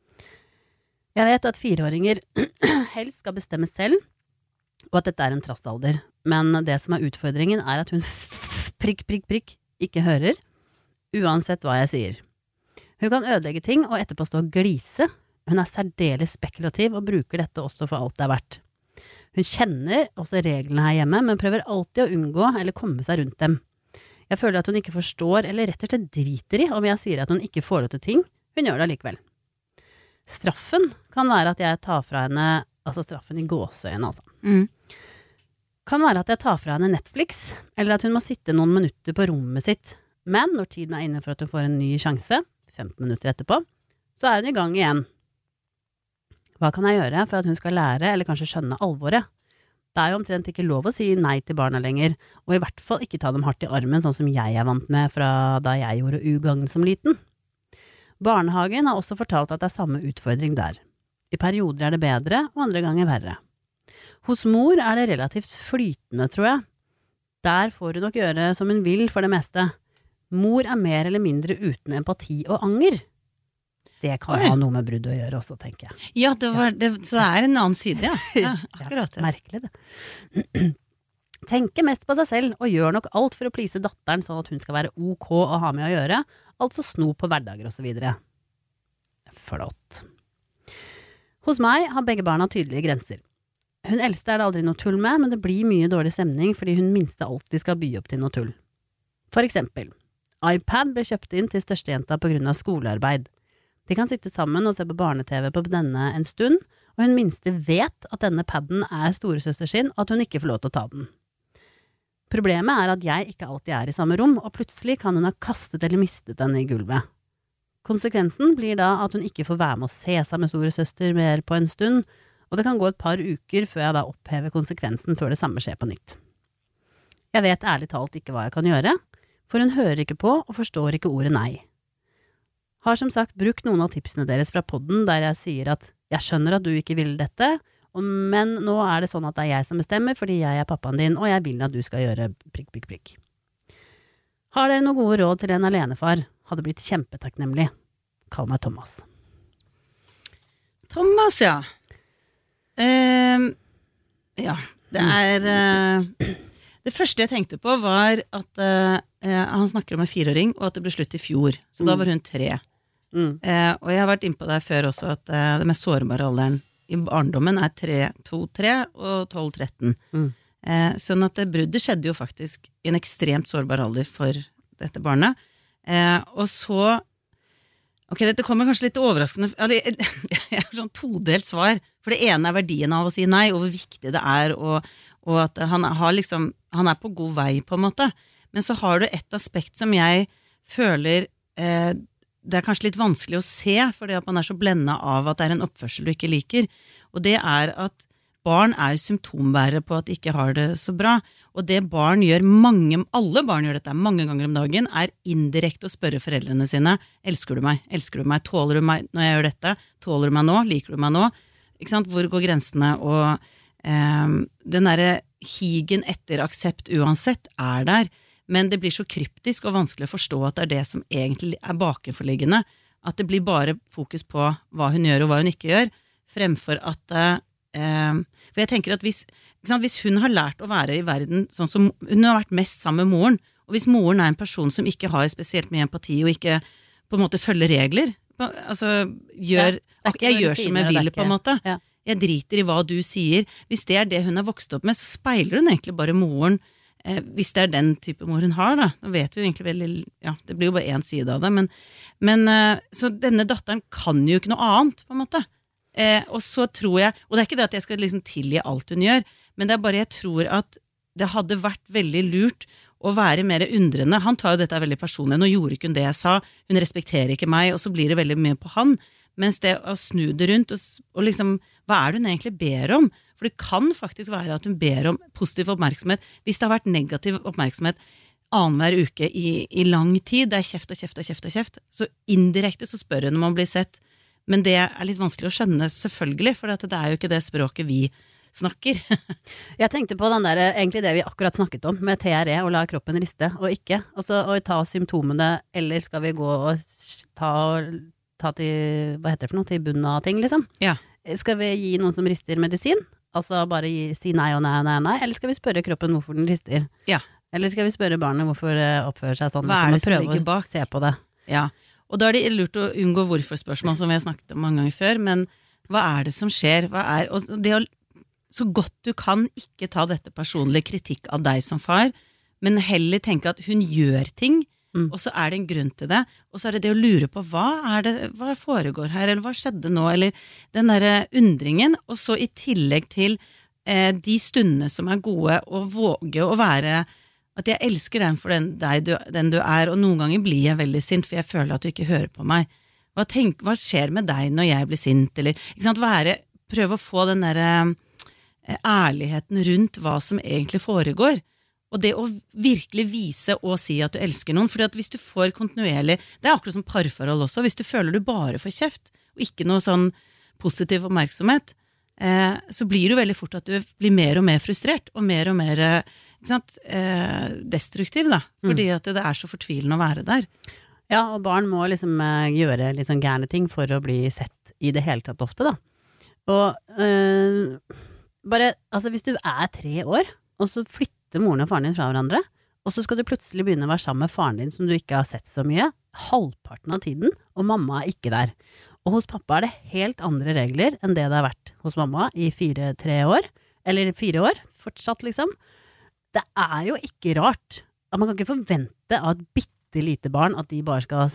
Jeg vet at fireåringer helst skal bestemme selv, og at dette er en trassalder, men det som er utfordringen er at hun f- prikk, prikk, prikk ikke hører, uansett hva jeg sier. Hun kan ødelegge ting og etterpå stå og glise. Hun er særdeles spekulativ og bruker dette også for alt det er verdt. Hun kjenner også reglene her hjemme, men prøver alltid å unngå eller komme seg rundt dem. Jeg føler at hun ikke forstår eller rett og slett driter i om jeg sier at hun ikke får lov til ting. Hun gjør det allikevel. Straffen kan være at jeg tar fra henne, altså straffen i gåseøyne altså. Mm. Kan være at jeg tar fra henne Netflix, eller at hun må sitte noen minutter på rommet sitt. Men når tiden er inne for at hun får en ny sjanse, femten minutter etterpå, så er hun i gang igjen. Hva kan jeg gjøre for at hun skal lære, eller kanskje skjønne alvoret? Det er jo omtrent ikke lov å si nei til barna lenger, og i hvert fall ikke ta dem hardt i armen, sånn som jeg er vant med fra da jeg gjorde ugagn som liten. Barnehagen har også fortalt at det er samme utfordring der. I perioder er det bedre, og andre ganger verre. Hos mor er det relativt flytende, tror jeg. Der får hun nok gjøre som hun vil for det meste. Mor er mer eller mindre uten empati og anger. Det kan Oi. Ha noe med brudd å gjøre også, tenker jeg. Ja, det var, det, så det er en annen side, ja. Ja, akkurat. Ja, merkelig det. Tenker mest på seg selv og gjør nok alt for å please datteren sånn at hun skal være ok å ha med å gjøre, altså sno på hverdager og så videre. Flott. Hos meg har begge barna tydelige grenser. Hun eldste er det aldri noe tull med, men det blir mye dårlig stemning fordi hun minste alltid skal by opp til noe tull. For eksempel, iPad ble kjøpt inn til størstejenta på grunn av skolearbeid. De kan sitte sammen og se på barne-tv på denne en stund, og hun minste vet at denne padden er storesøster sin, og at hun ikke får lov til å ta den. Problemet er at jeg ikke alltid er i samme rom, og plutselig kan hun ha kastet eller mistet den i gulvet. Konsekvensen blir da at hun ikke får være med å se seg med storesøster mer på en stund, og det kan gå et par uker før jeg da opphever konsekvensen før det samme skjer på nytt. Jeg vet ærlig talt ikke hva jeg kan gjøre, for hun hører ikke på og forstår ikke ordet nei. Har som sagt brukt noen av tipsene deres fra podden der jeg sier at jeg skjønner at du ikke vil dette, men nå er det sånn at det er jeg som bestemmer fordi jeg er pappaen din, og jeg vil at du skal gjøre prikk, prikk, prikk. Har dere noen gode råd til en alenefar? Hadde blitt kjempetakknemlig. Kall meg Thomas. Thomas, ja. Uh, ja, det er uh, det første jeg tenkte på var at uh, han snakker om en fireåring, og at det ble slutt i fjor. Så mm. da var hun tre. Mm. Uh, og jeg har vært inne på det før også, at uh, det mest sårbare alderen i barndommen er tre, to, tre og tolv, tretten. Mm. Uh, sånn at det bruddet skjedde jo faktisk i en ekstremt sårbar alder for dette barnet. Uh, og så Ok, dette kommer kanskje litt overraskende. Ja, det, jeg har sånn todelt svar. For det ene er verdien av å si nei, og hvor viktig det er, og, og at han, har liksom, han er på god vei, på en måte. Men så har du et aspekt som jeg føler eh, det er kanskje litt vanskelig å se, fordi at man er så blendet av at det er en oppførsel du ikke liker. Og det er at barn er symptombærere på at de ikke har det så bra. Og det barn gjør mange, alle barn gjør dette mange ganger om dagen, er indirekte å spørre foreldrene sine, elsker du meg, elsker du meg, tåler du meg når jeg gjør dette, tåler du meg nå, liker du meg nå, ikke sant, hvor går grensene, og eh, den der higen etter aksept uansett er der, men det blir så kryptisk og vanskelig å forstå at det er det som egentlig er bakenforliggende, at det blir bare fokus på hva hun gjør og hva hun ikke gjør, fremfor at eh, for jeg tenker at hvis, hvis hun har lært å være i verden sånn som hun har vært mest sammen med moren, og hvis moren er en person som ikke har spesielt mye empati og ikke på en måte følger regler, altså gjør, ja, jeg gjør som jeg vil på en måte, ja. Jeg driter i hva du sier, hvis det er det hun har vokst opp med, så speiler hun egentlig bare moren, eh, hvis det er den type mor hun har da, nå vet vi jo egentlig veldig, ja, det blir jo bare en side av det, men, men eh, så denne datteren kan jo ikke noe annet på en måte. Eh, og så tror jeg, og det er ikke det at jeg skal liksom tilgi alt hun gjør, men det er bare jeg tror at det hadde vært veldig lurt å være mer undrende. Han tar jo dette veldig personlig, nå gjorde ikke hun det jeg sa, hun respekterer ikke meg, og så blir det veldig mye på han, mens det å snu det rundt, og, og liksom, hva er det hun egentlig ber om? For det kan faktisk være at hun ber om positiv oppmerksomhet, hvis det har vært negativ oppmerksomhet annenhver uke i, i lang tid, det er kjeft og kjeft og kjeft og kjeft, så indirekte så spør hun om å bli sett. Men det er litt vanskelig å skjønne selvfølgelig, for det er jo ikke det språket vi snakker. Jeg tenkte på den der, egentlig det vi akkurat snakket om, med T R E, og la kroppen riste, og ikke. Altså, å ta symptomene, eller skal vi gå og ta, ta til, hva heter det for noe, til bunnen av ting, liksom? Ja. Skal vi gi noen som rister medisin? Altså bare gi, si nei og nei og nei, nei, eller skal vi spørre kroppen hvorfor den rister? Ja. Eller skal vi spørre barnet hvorfor det oppfører seg sånn? Hva er det som ligger bak? Se på det. Ja. Og da er det lurt å unngå hvorfor-spørsmål, som vi har snakket om mange ganger før, men hva er det som skjer? Hva er, og det å, så godt du kan ikke ta dette personlige kritikk av deg som far, men heller tenke at hun gjør ting, mm. og så er det en grunn til det, og så er det det å lure på hva er det, hva foregår her, eller hva skjedde nå, eller den der undringen, og så i tillegg til eh, de stundene som er gode, og våge å være at jeg elsker den for den, deg, du, den du er, og noen ganger blir jeg veldig sint, for jeg føler at du ikke hører på meg. Hva, tenk, hva skjer med deg når jeg blir sint? Eller, ikke sant, være prøve å få den der eh, ærligheten rundt hva som egentlig foregår. Og det å virkelig vise og si at du elsker noen, fordi at hvis du får kontinuerlig, det er akkurat som parforhold også, hvis du føler du bare får kjeft, og ikke noe sånn positiv oppmerksomhet, eh, så blir det veldig fort at du blir mer og mer frustrert, og mer og mer ikke sant, eh, destruktiv da, fordi at det er så fortvilende å være der. Ja, og barn må liksom eh, gjøre litt sånn gærne ting for å bli sett i det hele tatt ofte da. Og øh, bare, altså hvis du er tre år, og så flytter moren og faren din fra hverandre, og så skal du plutselig begynne å være sammen med faren din som du ikke har sett så mye, halvparten av tiden, og mamma er ikke der. Og hos pappa er det helt andre regler enn det det har vært hos mamma i fire-tre år, eller fire år, fortsatt liksom. Det er jo ikke rart at man kan ikke forvente av et bitte lite barn at de bare skal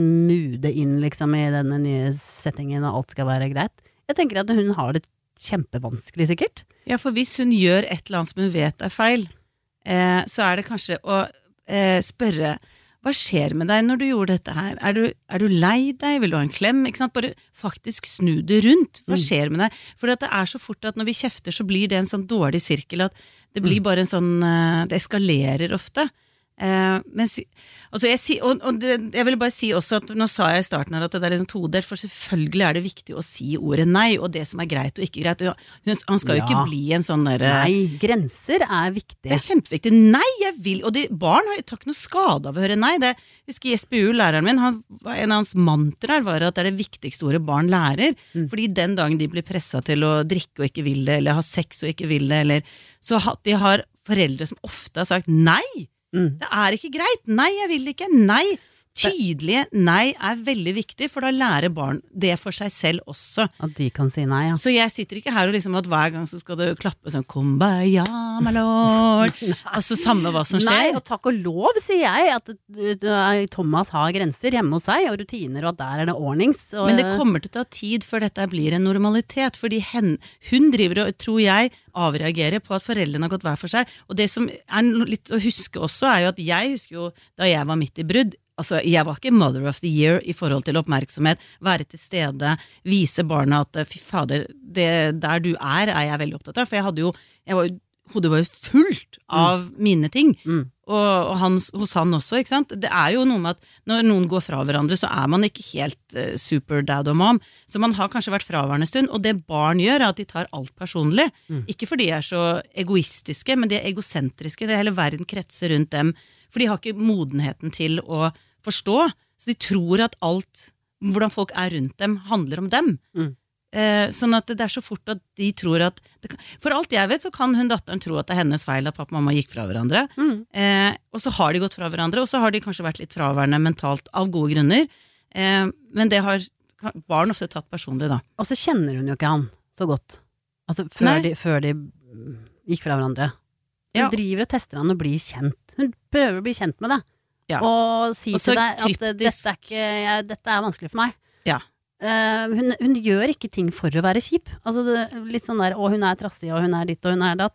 smude inn liksom i denne nye settingen og alt skal være greit. Jeg tenker at hun har det kjempevanskelig sikkert. Ja, for hvis hun gjør et eller annet som hun vet er feil, eh, så er det kanskje å eh, spørre, hva skjer med deg når du gjorde dette her? Er du, er du lei deg? Vil du ha en klem? Ikke sant? Bare faktisk snu det rundt. Hva skjer med deg? For det er så fort at når vi kjefter, så blir det en sånn dårlig sirkel at det blir bare en sånn, det eskalerer ofte. Eh, men, altså jeg, si, og, og det, jeg vil bare si også at nå sa jeg i starten her at det er liksom todelt, for selvfølgelig er det viktig å si ordet nei, og det som er greit og ikke greit. Og han skal jo Ja. ikke bli en sånn der Nei, grenser er viktig. Det er kjempeviktig. Nei, jeg vil, og de, barn har tar ikke noe skade av å høre nei. Det, jeg husker S P U, læreren min, han, en av hans mantraer var at det er det viktigste ordet barn lærer, Mm. fordi den dagen de blir presset til å drikke og ikke vil det, eller ha sex og ikke vil det, eller, så ha, de har foreldre som ofte har sagt nei. Mm. Det er ikke greit. Nei, jeg vil ikke. Nei. Tydelige nei er veldig viktig, for da lærer barn det for seg selv også. At de kan si nei, ja. Så jeg sitter ikke her og liksom at hver gang så skal du klappe sånn Kumbaya, my lord. Altså samme hva som skjer. Nei, og takk og lov, sier jeg, at uh, uh, Thomas har grenser hjemme hos seg, og rutiner, og at der er det ordnings. Og, Men det kommer til å ta tid før dette blir en normalitet, fordi hen, hun driver og, tror jeg, avreagerer på at foreldrene har gått hver for seg. Og det som er litt å huske også, er jo at jeg husker jo da jeg var midt i brudd, altså jeg var ikke mother of the year i forhold til oppmerksomhet, være til stede, vise barna at fy fader, det der du er, er jeg veldig opptatt av, for jeg hadde jo, jeg var jo hodet var jo fullt av mm. mine ting, mm. og, og hans, hos han også, ikke sant? Det er jo noe med at når noen går fra hverandre, så er man ikke helt uh, super dad og mom, så man har kanskje vært fraværende en stund, og det barn gjør er at de tar alt personlig, mm. ikke fordi de er så egoistiske, men de er egosentriske, det er hele verden kretser rundt dem, for de har ikke modenheten til å forstå, så de tror at alt, hvordan folk er rundt dem, handler om dem. Mm. Eh, sånn at det er så fort at de tror at det kan, for alt jeg vet så kan hun datteren tro at det er hennes feil at pappa og mamma gikk fra hverandre mm. eh, og så har de gått fra hverandre og så har de kanskje vært litt fraværende mentalt av gode grunner eh, men det har barn ofte tatt personlig da. Og så kjenner hun jo ikke han så godt altså før, de, før de gikk fra hverandre hun ja. driver og tester han og blir kjent hun prøver å bli kjent med det ja. og si Også til deg at kryptisk. dette er, ikke, jeg, dette er vanskelig for meg ja Uh, hun, hun gjør ikke ting for å være kjip altså det, litt sånn der, å hun er trassig og hun er ditt og hun er datt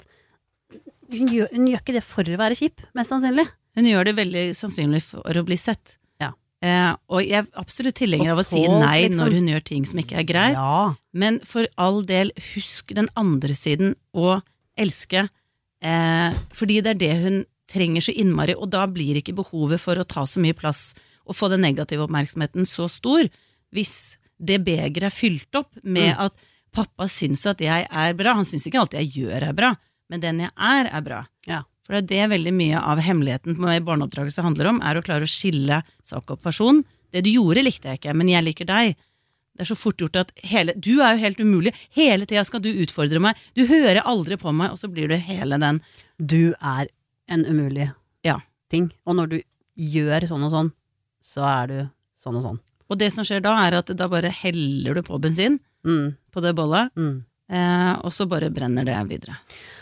hun gjør, hun gjør ikke det for å være kjip mest sannsynlig hun gjør det veldig sannsynlig for å bli sett ja. uh, og jeg er absolutt tilhenger og av å si tål, nei liksom. når hun gjør ting som ikke er greit ja. men for all del husk den andre siden og elske uh, fordi det er det hun trenger så innmari og da blir ikke behovet for å ta så mye plass og få den negative oppmerksomheten så stor hvis det begeret er fylt opp med mm. at pappa syns at jeg er bra. Han syns ikke alltid jeg gjør er bra, men den jeg er er bra. Ja. For det er det veldig mye av hemmeligheten med barneoppdragelse handler om, er å klare å skille sak og person. Det du gjorde likte jeg ikke, men jeg liker deg. Det er så fort gjort at hele, du er jo helt umulig. Hele tiden skal du utfordre meg. Du hører aldri på meg, og så blir du hele den. Du er en umulig ja. ting. Og når du gjør sånn og sånn, så er du sånn og sånn. Og det som skjer da er at da bare heller du på bensin mm. på det bollet, mm. eh, og så bare brenner det videre.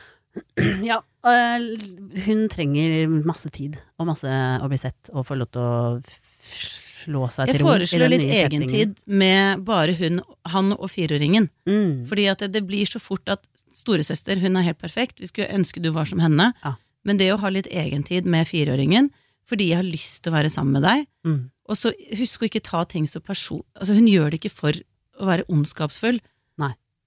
Ja, øh, hun trenger masse tid og masse å bli sett og få lov til å slå seg til ro. Jeg foreslår litt egentid med bare hun, han og fireåringen. Mm. Fordi at det, det blir så fort at storesøster, hun er helt perfekt, vi skulle ønske du var som henne, ja. men det å ha litt egentid med fireåringen, fordi jeg har lyst til å være sammen med deg, mm. og så husk å ikke ta ting så person, altså hun gjør det ikke for å være ondskapsfull. Nei.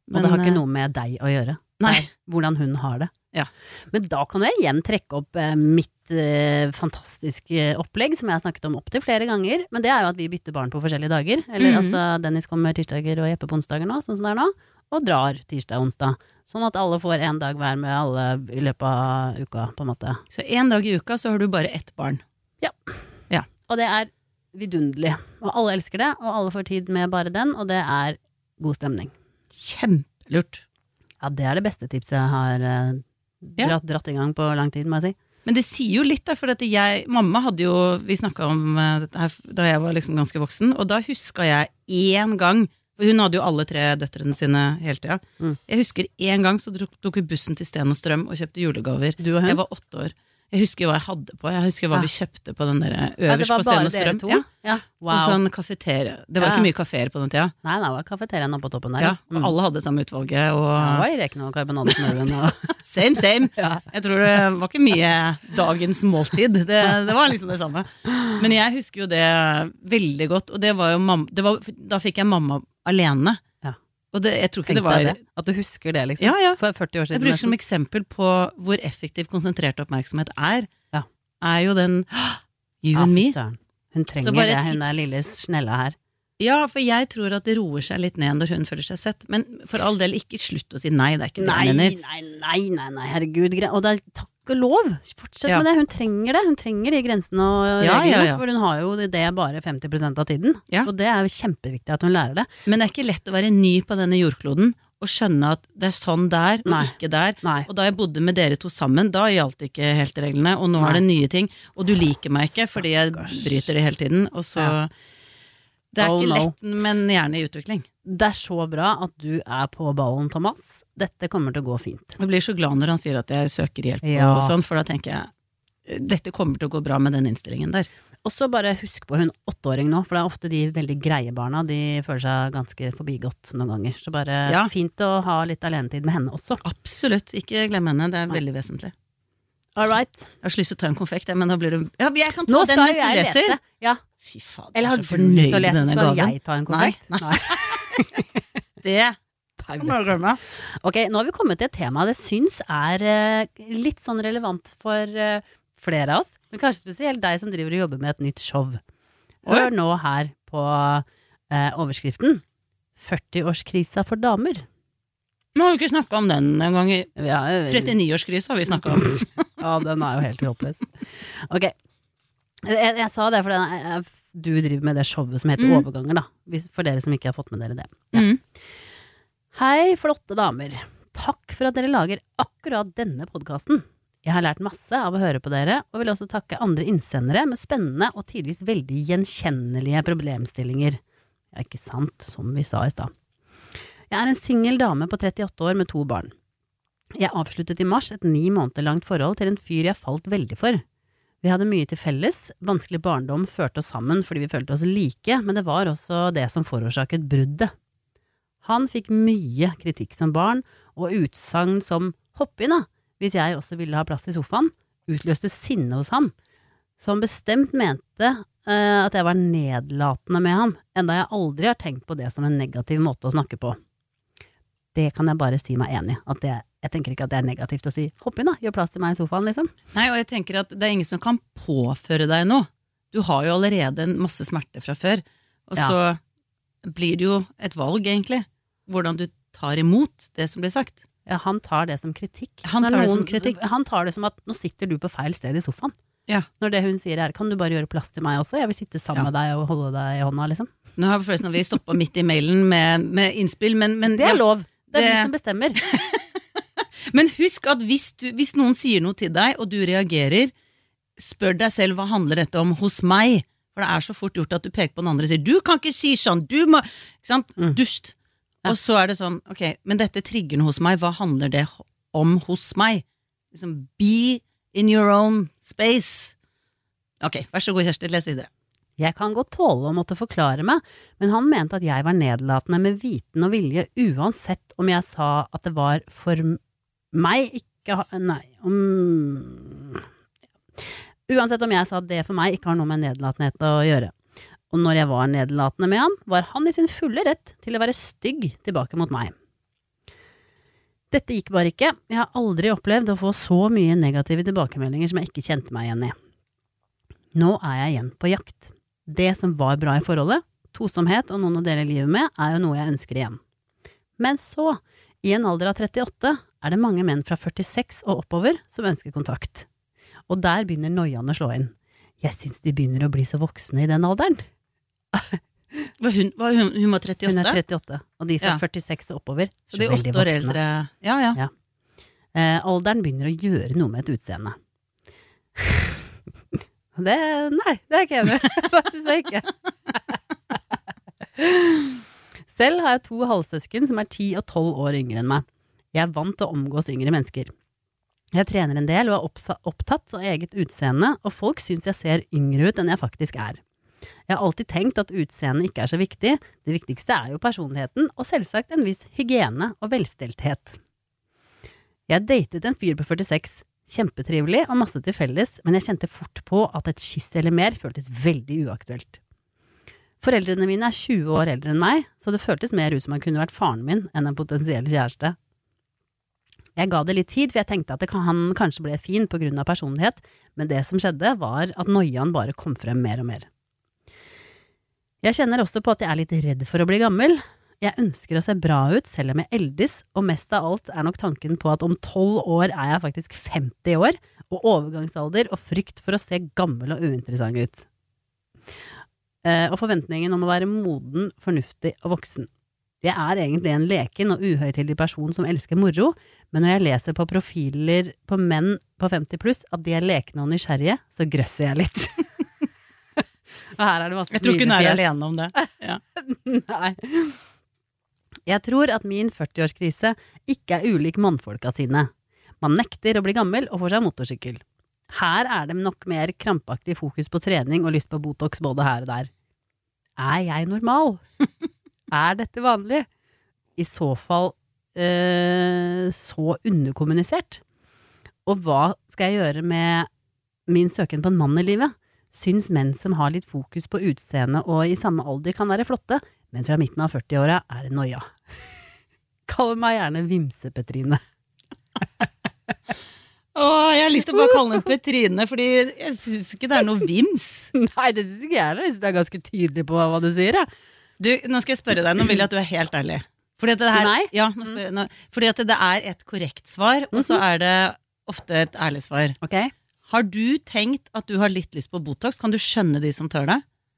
Men, og det har ikke noe med deg å gjøre. Nei. Hvordan hun har det. Ja. Men da kan jeg igjen trekke opp eh, mitt eh, fantastiske opplegg, som jeg har snakket om opp til flere ganger. Men det er jo at vi bytter barn på forskjellige dager. Eller mm-hmm. altså, Dennis kommer tirsdager og Jeppe på onsdager nå, sånn som det er nå. Og drar tirsdag og onsdag. Sånn at alle får en dag hver med alle i løpet av uka, på en måte. Så en dag i uka så har du bare ett barn? Ja. ja. Og det er vidunderlig. Og alle elsker det, og alle får tid med bare den, og det er god stemning. Kjempelurt. Ja, det er det beste tipset jeg har eh, dratt, ja. dratt i gang på lang tid, må jeg si. Men det sier jo litt da, for at jeg, mamma hadde jo, vi snakket om uh, dette her da jeg var liksom ganske voksen, og da husker jeg en gang, for hun hadde jo alle tre døtrene sine hele tida. Mm. Jeg husker en gang så tok vi bussen til Sten og Strøm og kjøpte julegaver. Du og hun? Jeg var åtte år. Jeg husker hva jeg hadde på, jeg husker hva ja. vi kjøpte på den der øverst ja, på Sten og Strøm. Ja, ja. Wow. Og sånn kafeteria. Det var ja. ikke mye kaféer på den tida. Nei, det var kafeterien oppe på toppen der. Ja, og mm. alle hadde samme utvalget. Og... Ja, det var i reken og karbonadesmørven. Og... same, same. Ja. Jeg tror det var ikke mye dagens måltid. Det, det var liksom det samme. Men jeg husker jo det veldig godt, og det var jo mamma, det var, da fikk jeg mamma alene. Og det, jeg tror ikke Tenkte det var det? At du husker det liksom? Ja, ja. For førti år siden. Jeg bruker som eksempel på hvor effektiv konsentrert oppmerksomhet er. Ja. Er jo den you ja, and me. Hun trenger det, hun er lille snella her. Ja, for jeg tror at det roer seg litt ned når hun føler seg sett. Men for all del, ikke slutt å si nei, det er ikke det nei, jeg mener. Nei, nei, nei, nei, herregud. Og det er takk og lov. Fortsett ja. med det, hun trenger det. Hun trenger de grensene og ja, reglene, ja, ja. for hun har jo det bare femti prosent av tiden. Ja. Og det er jo kjempeviktig at hun lærer det. Men det er ikke lett å være ny på denne jordkloden og skjønne at det er sånn der og nei. ikke der. Nei. Og da jeg bodde med dere to sammen, da gjaldt ikke helt reglene, og nå nei. er det nye ting. Og du liker meg ikke fordi jeg bryter det hele tiden, og så ja. Det er oh, ikke lett, no. men gjerne i utvikling. Det er så bra at du er på ballen, Thomas. Dette kommer til å gå fint. Jeg blir så glad når han sier at jeg søker hjelp ja. og sånn, for da tenker jeg, dette kommer til å gå bra med den innstillingen der. Og så bare husk på hun åtteåring nå, for det er ofte de veldig greie barna, de føler seg ganske forbigått noen ganger. Så bare ja. fint å ha litt alenetid med henne også. Absolutt, ikke glem henne, det er Nei. veldig vesentlig. All right. Jeg har så lyst til å ta en konfekt, men da blir det... Ja, jeg kan ta nå den hvis du leser. Lese. Ja. Fy faen, eller har du lyst til å lese, så skal jeg ta en konfekt? Nei, nei. det må jeg rømme. Ok, nå har vi kommet til et tema det syns er uh, litt sånn relevant for uh, flere av oss, men kanskje spesielt deg som driver og jobber med et nytt show. Hør nå her på uh, overskriften førti-årskrisa for damer. Nå har vi ikke snakket om den en gang i ja, trettini-årskrisa har vi snakket om. Ja, den er jo helt håpløs. Ok, jeg, jeg sa det fordi jeg, du driver med det showet som heter mm. Overganger da, for dere som ikke har fått med dere det. Ja. Mm. Hei, flotte damer. Takk for at dere lager akkurat denne podcasten. Jeg har lært masse av å høre på dere, og vil også takke andre innsendere med spennende og tidvis veldig gjenkjennelige problemstillinger. Ja, ikke sant, som vi sa i sted. Jeg er en single dame på trettiåtte år med to barn. Jeg avsluttet i mars et ni måneder langt forhold til en fyr jeg falt veldig for. Vi hadde mye til felles, vanskelig barndom førte oss sammen fordi vi følte oss like, men det var også det som forårsaket bruddet. Han fikk mye kritikk som barn, og utsagn som hopp inn da, hvis jeg også ville ha plass i sofaen, utløste sinne hos ham, som bestemt mente uh, at jeg var nedlatende med ham, enda jeg aldri har tenkt på det som en negativ måte å snakke på. Det kan jeg bare si meg enig i, at det, jeg tenker ikke at det er negativt å si, hopp inn da, gjør plass til meg i sofaen liksom. Nei, og jeg tenker at det er ingen som kan påføre deg noe. Du har jo allerede en masse smerte fra før, og ja. så blir det jo et valg egentlig, hvordan du tar imot det som blir sagt. Ja, han tar det som kritikk. Han tar noen, det som kritikk. Han tar det som at nå sitter du på feil sted i sofaen. Ja. Når det hun sier er, kan du bare gjøre plass til meg også? Jeg vil sitte sammen ja. med deg og holde deg i hånda liksom. Nå har vi forresten vi stoppet midt i mailen med, med innspill, men, men det er ja. lov. Det er det... du som bestemmer. Men husk at hvis, du, hvis noen sier noe til deg, og du reagerer, spør deg selv hva handler dette om hos meg? For det er så fort gjort at du peker på den andre og sier, du kan ikke si sånn, du må, ikke sant? Mm. Dust. Ja. Og så er det sånn, ok, men dette trigger noe hos meg, hva handler det om hos meg? Liksom, be in your own space. Ok, vær så god Kjersti, les videre. Jeg kan godt tåle å måtte forklare meg, men han mente at jeg var nedlatende med viten og vilje, uansett om jeg sa at det var for meg ikke ha, nei, om, uansett om jeg sa at det for meg ikke har noe med nedlatenhet å gjøre. Og når jeg var nedlatende med ham, var han i sin fulle rett til å være stygg tilbake mot meg. Dette gikk bare ikke. Jeg har aldri opplevd å få så mye negative tilbakemeldinger som jeg ikke kjente meg igjen i. Nå er jeg igjen på jakt. Det som var bra i forholdet, tosomhet og noen å dele livet med, er jo noe jeg ønsker igjen. Men så, i en alder av trettiåtte, er det mange menn fra førtiseks og oppover som ønsker kontakt. Og der begynner noiaen å slå inn. Jeg synes de begynner å bli så voksne i den alderen. Var hun, var hun, hun var trettiåtte? Hun er trettiåtte, og de fra ja. førtiseks og oppover. Så de er åtte år eldre. Ja, ja. ja. Eh, alderen begynner å gjøre noe med et utseende. det, nei, det er ikke enig. Faktisk ikke. Selv har jeg to halvsøsken som er ti og tolv år yngre enn meg. Jeg er vant til å omgås yngre mennesker. Jeg trener en del og er opptatt av eget utseende, og folk synes jeg ser yngre ut enn jeg faktisk er. Jeg har alltid tenkt at utseendet ikke er så viktig. Det viktigste er jo personligheten, og selvsagt en viss hygiene og velstelthet. Jeg datet en fyr på førtiseks. Kjempetrivelig og masse til felles, men jeg kjente fort på at et kyss eller mer føltes veldig uaktuelt. Foreldrene mine er tjue år eldre enn meg, så det føltes mer ut som han kunne vært faren min enn en potensiell kjæreste. Jeg ga det litt tid, for jeg tenkte at det kan, han kanskje ble fin på grunn av personlighet, men det som skjedde var at noiaen bare kom frem mer og mer. Jeg kjenner også på at jeg er litt redd for å bli gammel. Jeg ønsker å se bra ut selv om jeg eldes, og mest av alt er nok tanken på at om tolv år er jeg faktisk femti år, og overgangsalder og frykt for å se gammel og uinteressant ut. Eh, og forventningen om å være moden, fornuftig og voksen. Jeg er egentlig en leken og uhøytidig person som elsker moro, men når jeg leser på profiler på menn på femti pluss at de er lekne og nysgjerrige, så grøsser jeg litt. Og her er det masse jeg tror ikke hun er alene om det. Ja. Nei. Jeg tror at min førti-årskrise ikke er ulik mannfolka sine. Man nekter å bli gammel og får seg motorsykkel. Her er det nok mer krampaktig fokus på trening og lyst på botox både her og der. Er jeg normal? Er dette vanlig? I så fall øh, så underkommunisert. Og hva skal jeg gjøre med min søken på en mann i livet? Syns menn som har litt fokus på utseende og i samme alder kan være flotte, men fra midten av førti-åra er det noia. Kall meg gjerne Vimse-Petrine. Åh, jeg har lyst til å bare kalle henne Petrine, fordi jeg synes ikke det er noe vims. Nei, det synes ikke jeg. Jeg synes det er ganske tydelig på hva du sier. Ja. Du, nå skal jeg spørre deg, nå vil jeg at du er helt ærlig. Fordi at det her, Nei? Ja, nå spør, nå, fordi at det er et korrekt svar, og så er det ofte et ærlig svar. Ok. Har du tenkt at du har litt lyst på botox? Kan du skjønne de som tar det?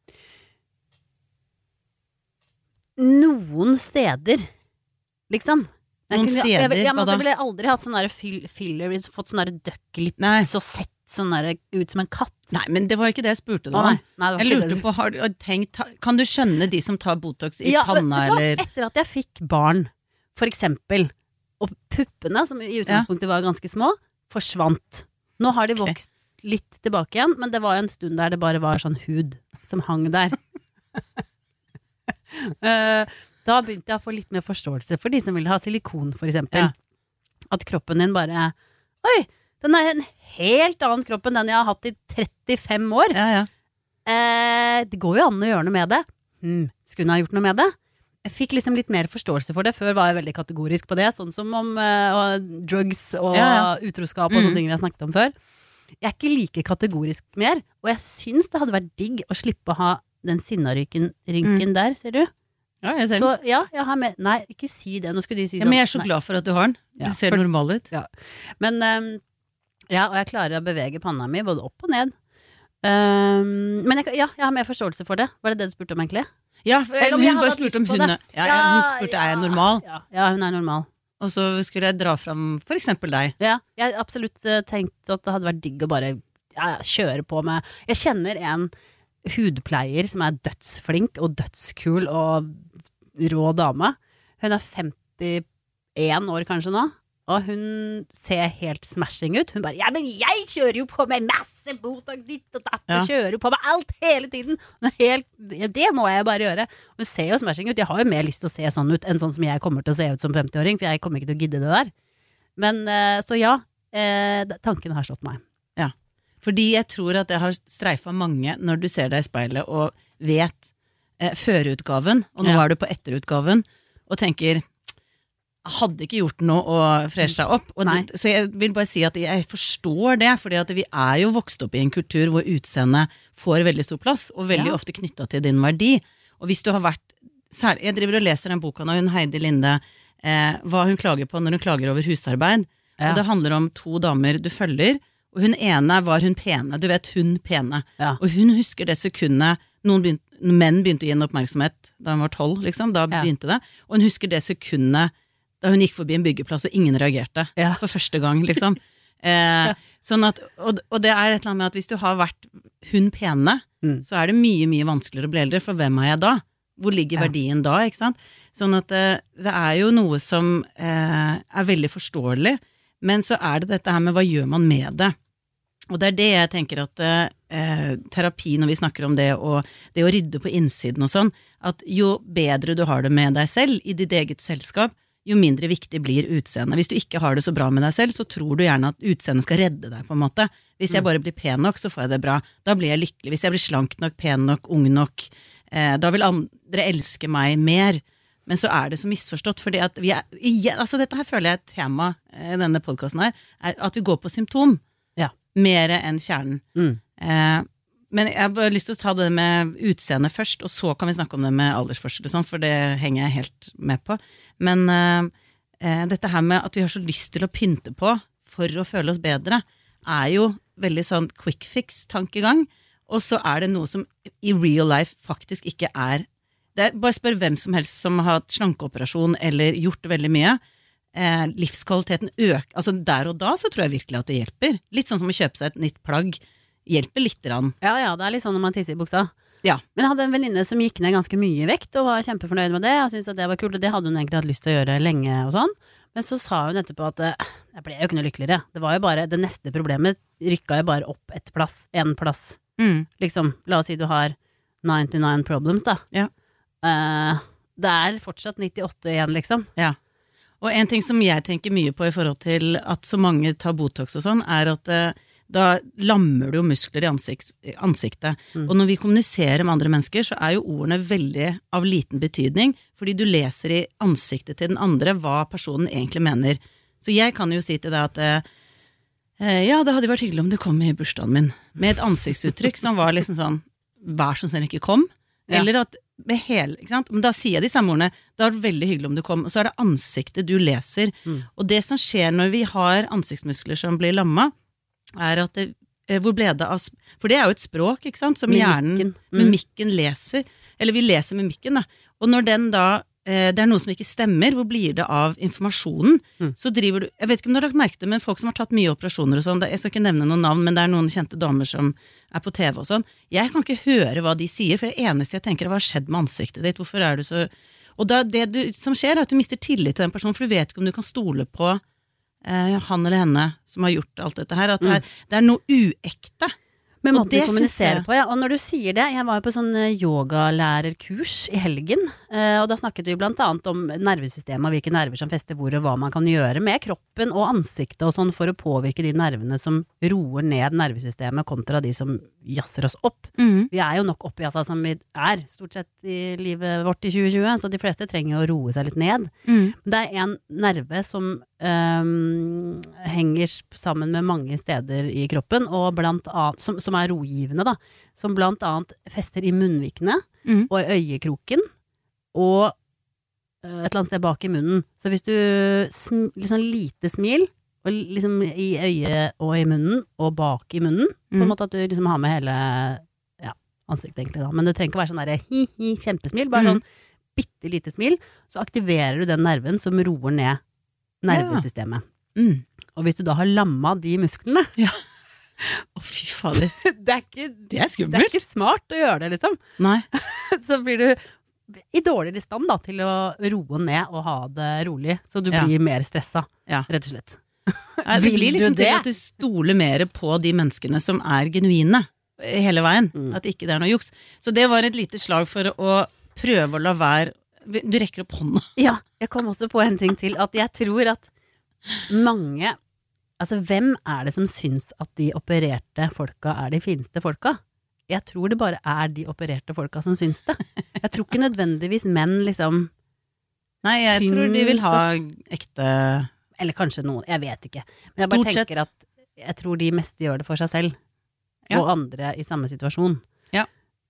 Noen steder, liksom. Jeg Noen kunne, steder, jeg, jeg, jeg, hva da? Jeg ville aldri hatt sånne filler, fått sånne ducklips og sett sånne ut som en katt. Nei, men det var ikke det jeg spurte deg Å, om. nei. Nei, det var Jeg ikke lurte det. på, har du har tenkt, kan du skjønne de som tar botox i Ja, panna, vet du hva? eller? Etter at jeg fikk barn, for eksempel, og puppene, som i utgangspunktet var ganske små, forsvant. Nå har de vokst litt tilbake igjen, men det var en stund der det bare var sånn hud som hang der. uh, da begynte jeg å få litt mer forståelse for de som ville ha silikon, for eksempel. Ja. At kroppen din bare, oi, den er en helt annen kropp enn den jeg har hatt i trettifem år. Ja, ja. Uh, det går jo an å gjøre noe med det. Hmm, skulle hun ha gjort noe med det? Jeg fikk liksom litt mer forståelse for det. Før var jeg veldig kategorisk på det, sånn som om uh, drugs og ja, ja. utroskap og sånne ting vi har snakket om før. Jeg er ikke like kategorisk mer, og jeg syns det hadde vært digg å slippe å ha den sinnaryken rynken mm. der, ser du? Ja, jeg ser så, den. Ja, jeg har med, nei, ikke si det, nå skulle de si ja, sånn. Men jeg er så glad for at du har den. Du ja, ser for, normal ut. Ja. Men, um, ja, og jeg klarer å bevege panna mi både opp og ned. Um, men jeg, ja, jeg har mer forståelse for det. Var det det du spurte om egentlig? Ja, eller om hun jeg bare hadde spurte om lyst på hun, det. ja, ja, hun spurte er jeg normal? Ja, ja, hun er normal. Og så skulle jeg dra fram for eksempel deg. Ja, jeg har absolutt uh, tenkt at det hadde vært digg å bare ja, kjøre på med. Jeg kjenner en hudpleier som er dødsflink og dødskul og rå dame. Hun er femtien år kanskje nå, og hun ser helt smashing ut. Hun bare, ja, men jeg kjører jo på med masse botox ditt og datt, Ja. og kjører jo på med alt hele tiden. Hun er helt, ja, det må jeg bare gjøre. Hun ser jo smashing ut. Jeg har jo mer lyst til å se sånn ut enn sånn som jeg kommer til å se ut som femti-åring, for jeg kommer ikke til å gidde det der. Men, eh, så ja, eh, tanken har slått meg. Ja, fordi jeg tror at jeg har streifet mange når du ser deg i speilet og vet eh, føreutgaven, og nå Ja. er du på etterutgaven, og tenker, hadde ikke gjort noe å freshe seg opp. Og det, så jeg vil bare si at jeg forstår det, fordi at vi er jo vokst opp i en kultur hvor utseendet får veldig stor plass, og veldig ja. ofte knyttet til din verdi. Og hvis du har vært, særlig, jeg driver og leser den boka nå, hun Heidi Linde, eh, hva hun klager på når hun klager over husarbeid. Ja. Og det handler om to damer du følger, og hun ene var hun pene, du vet hun pene. Ja. Og hun husker det sekundet, noen begynte, menn begynte å gi en oppmerksomhet da hun var tolv, liksom, da ja. begynte det. Og hun husker det sekundet da hun gikk forbi en byggeplass og ingen reagerte ja. for første gang, liksom. Eh, sånn at, og, og det er et eller annet med at hvis du har vært hun pene, mm. så er det mye, mye vanskeligere å bli eldre, for hvem er jeg da? Hvor ligger ja. verdien da, ikke sant? Sånn at eh, det er jo noe som eh, er veldig forståelig, men så er det dette her med hva gjør man med det? Og det er det jeg tenker at eh, terapi, når vi snakker om det, og det å rydde på innsiden og sånn, at jo bedre du har det med deg selv, i ditt eget selskap, jo mindre viktig blir utseendet. Hvis du ikke har det så bra med deg selv, så tror du gjerne at utseendet skal redde deg på en måte. Hvis jeg bare blir pen nok, så får jeg det bra. Da blir jeg lykkelig. Hvis jeg blir slank nok, pen nok, ung nok, eh, da vil andre elske meg mer. Men så er det så misforstått, fordi at vi er, igjen, altså dette her føler jeg et tema i eh, denne podcasten her, er at vi går på symptom. Ja. Mere enn kjernen. Mm. Eh, men jeg har bare lyst til å ta det med utseende først, og så kan vi snakke om det med aldersforskjell og sånn, for det henger jeg helt med på. Men eh, dette her med at vi har så lyst til å pynte på for å føle oss bedre, er jo veldig sånn quick fix-tankegang, og så er det noe som i real life faktisk ikke er. Det er bare spør hvem som helst som har hatt slankeoperasjon eller gjort veldig mye. Eh, livskvaliteten øker, altså der og da så tror jeg virkelig at det hjelper. Litt sånn som å kjøpe seg et nytt plagg, hjelper litt rann. Ja, ja, det er litt sånn når man tisser i buksa. Ja. Men jeg hadde en venninne som gikk ned ganske mye i vekt, og var kjempefornøyd med det, og syntes at det var kult, og det hadde hun egentlig hatt lyst til å gjøre lenge og sånn. Men så sa hun etterpå at jeg ble jo ikke noe lykkeligere. Det var jo bare, det neste problemet rykka jo bare opp et plass, en plass. Mm. Liksom, la oss si du har nittini problems da. Ja. Uh, det er fortsatt nittiåtte igjen, liksom. Ja. Og en ting som jeg tenker mye på i forhold til at så mange tar Botox og sånn, er at uh, da lammer du jo muskler i ansikt, ansiktet. Mm. Og når vi kommuniserer med andre mennesker, så er jo ordene veldig av liten betydning, fordi du leser i ansiktet til den andre hva personen egentlig mener. Så jeg kan jo si til deg at eh, ja, det hadde vært hyggelig om du kom i bursdagen min, med et ansiktsuttrykk som var liksom sånn, vær som selv ikke kom, ja. Eller at med hele, ikke sant? Men da sier jeg de samme ordene, det er veldig hyggelig om du kom, og så er det ansiktet du leser. Mm. Og det som skjer når vi har ansiktsmuskler som blir lamma, er at det, hvor ble det av, for det er jo et språk, ikke sant, som hjernen, mm. mimikken leser, eller vi leser mimikken da, og når den da, eh, det er noe som ikke stemmer, hvor blir det av informasjonen, mm. så driver du, jeg vet ikke om du har lagt merke til, men folk som har tatt mye operasjoner og sånn, jeg skal ikke nevne noen navn, men det er noen kjente damer som er på T V og sånn, jeg kan ikke høre hva de sier, for det eneste jeg tenker er, hva har skjedd med ansiktet ditt, hvorfor er du så, og da, det du, som skjer er at du mister tillit til den personen, for du vet ikke om du kan stole på han eller henne som har gjort alt dette her, at det er, det er noe uekte. Men måten du kommuniserer på, ja. Og når du sier det, jeg var jo på sånn yogalærerkurs i helgen, og da snakket vi blant annet om nervesystemet, og hvilke nerver som fester hvor, og hva man kan gjøre med kroppen og ansiktet og sånn, for å påvirke de nervene som roer ned nervesystemet, kontra de som jasser oss opp. Mm. Vi er jo nok opp i jassa som vi er, stort sett i livet vårt i tjue tjue, så de fleste trenger å roe seg litt ned. Mm. Det er en nerve som um, henger sammen med mange steder i kroppen, og blant annet, som, som er rogivende da, som blant annet fester i munnvikene, mm. og i øyekroken, og uh, et eller annet sted bak i munnen. Så hvis du sm- liksom lite smil, og liksom i øyet og i munnen, og bak i munnen, mm. på en måte at du liksom har med hele ja, ansiktet egentlig da, men det trenger ikke være sånn der hi-hi, kjempesmil, bare mm. sånn bitte lite smil, så aktiverer du den nerven som roer ned nervesystemet. Ja. Mm. Og hvis du da har lammet de musklene, ja. Å, fy fader. Det er ikke, det er skummelt. Det er ikke smart å gjøre det, liksom. Nei. Så blir du i dårligere stand da, til å roe ned og ha det rolig, så du ja. Blir mer stresset, ja. Rett og slett. Ja, det blir liksom til at du stoler mer på de menneskene som er genuine hele veien, mm. at ikke det er noe juks. Så det var et lite slag for å prøve å la være, du rekker opp hånda. Ja, jeg kom også på en ting til, at jeg tror at mange, altså hvem er det som syns at de opererte folka er de fineste folka? Jeg tror det bare er de opererte folka som syns det. Jeg tror ikke nødvendigvis menn liksom Nei, jeg syns tror de vil ha ekte... Eller kanskje noen, jeg vet ikke. Men jeg bare Stort tenker sett. at jeg tror de meste gjør det for seg selv. Ja. Og andre i samme situasjon. Ja.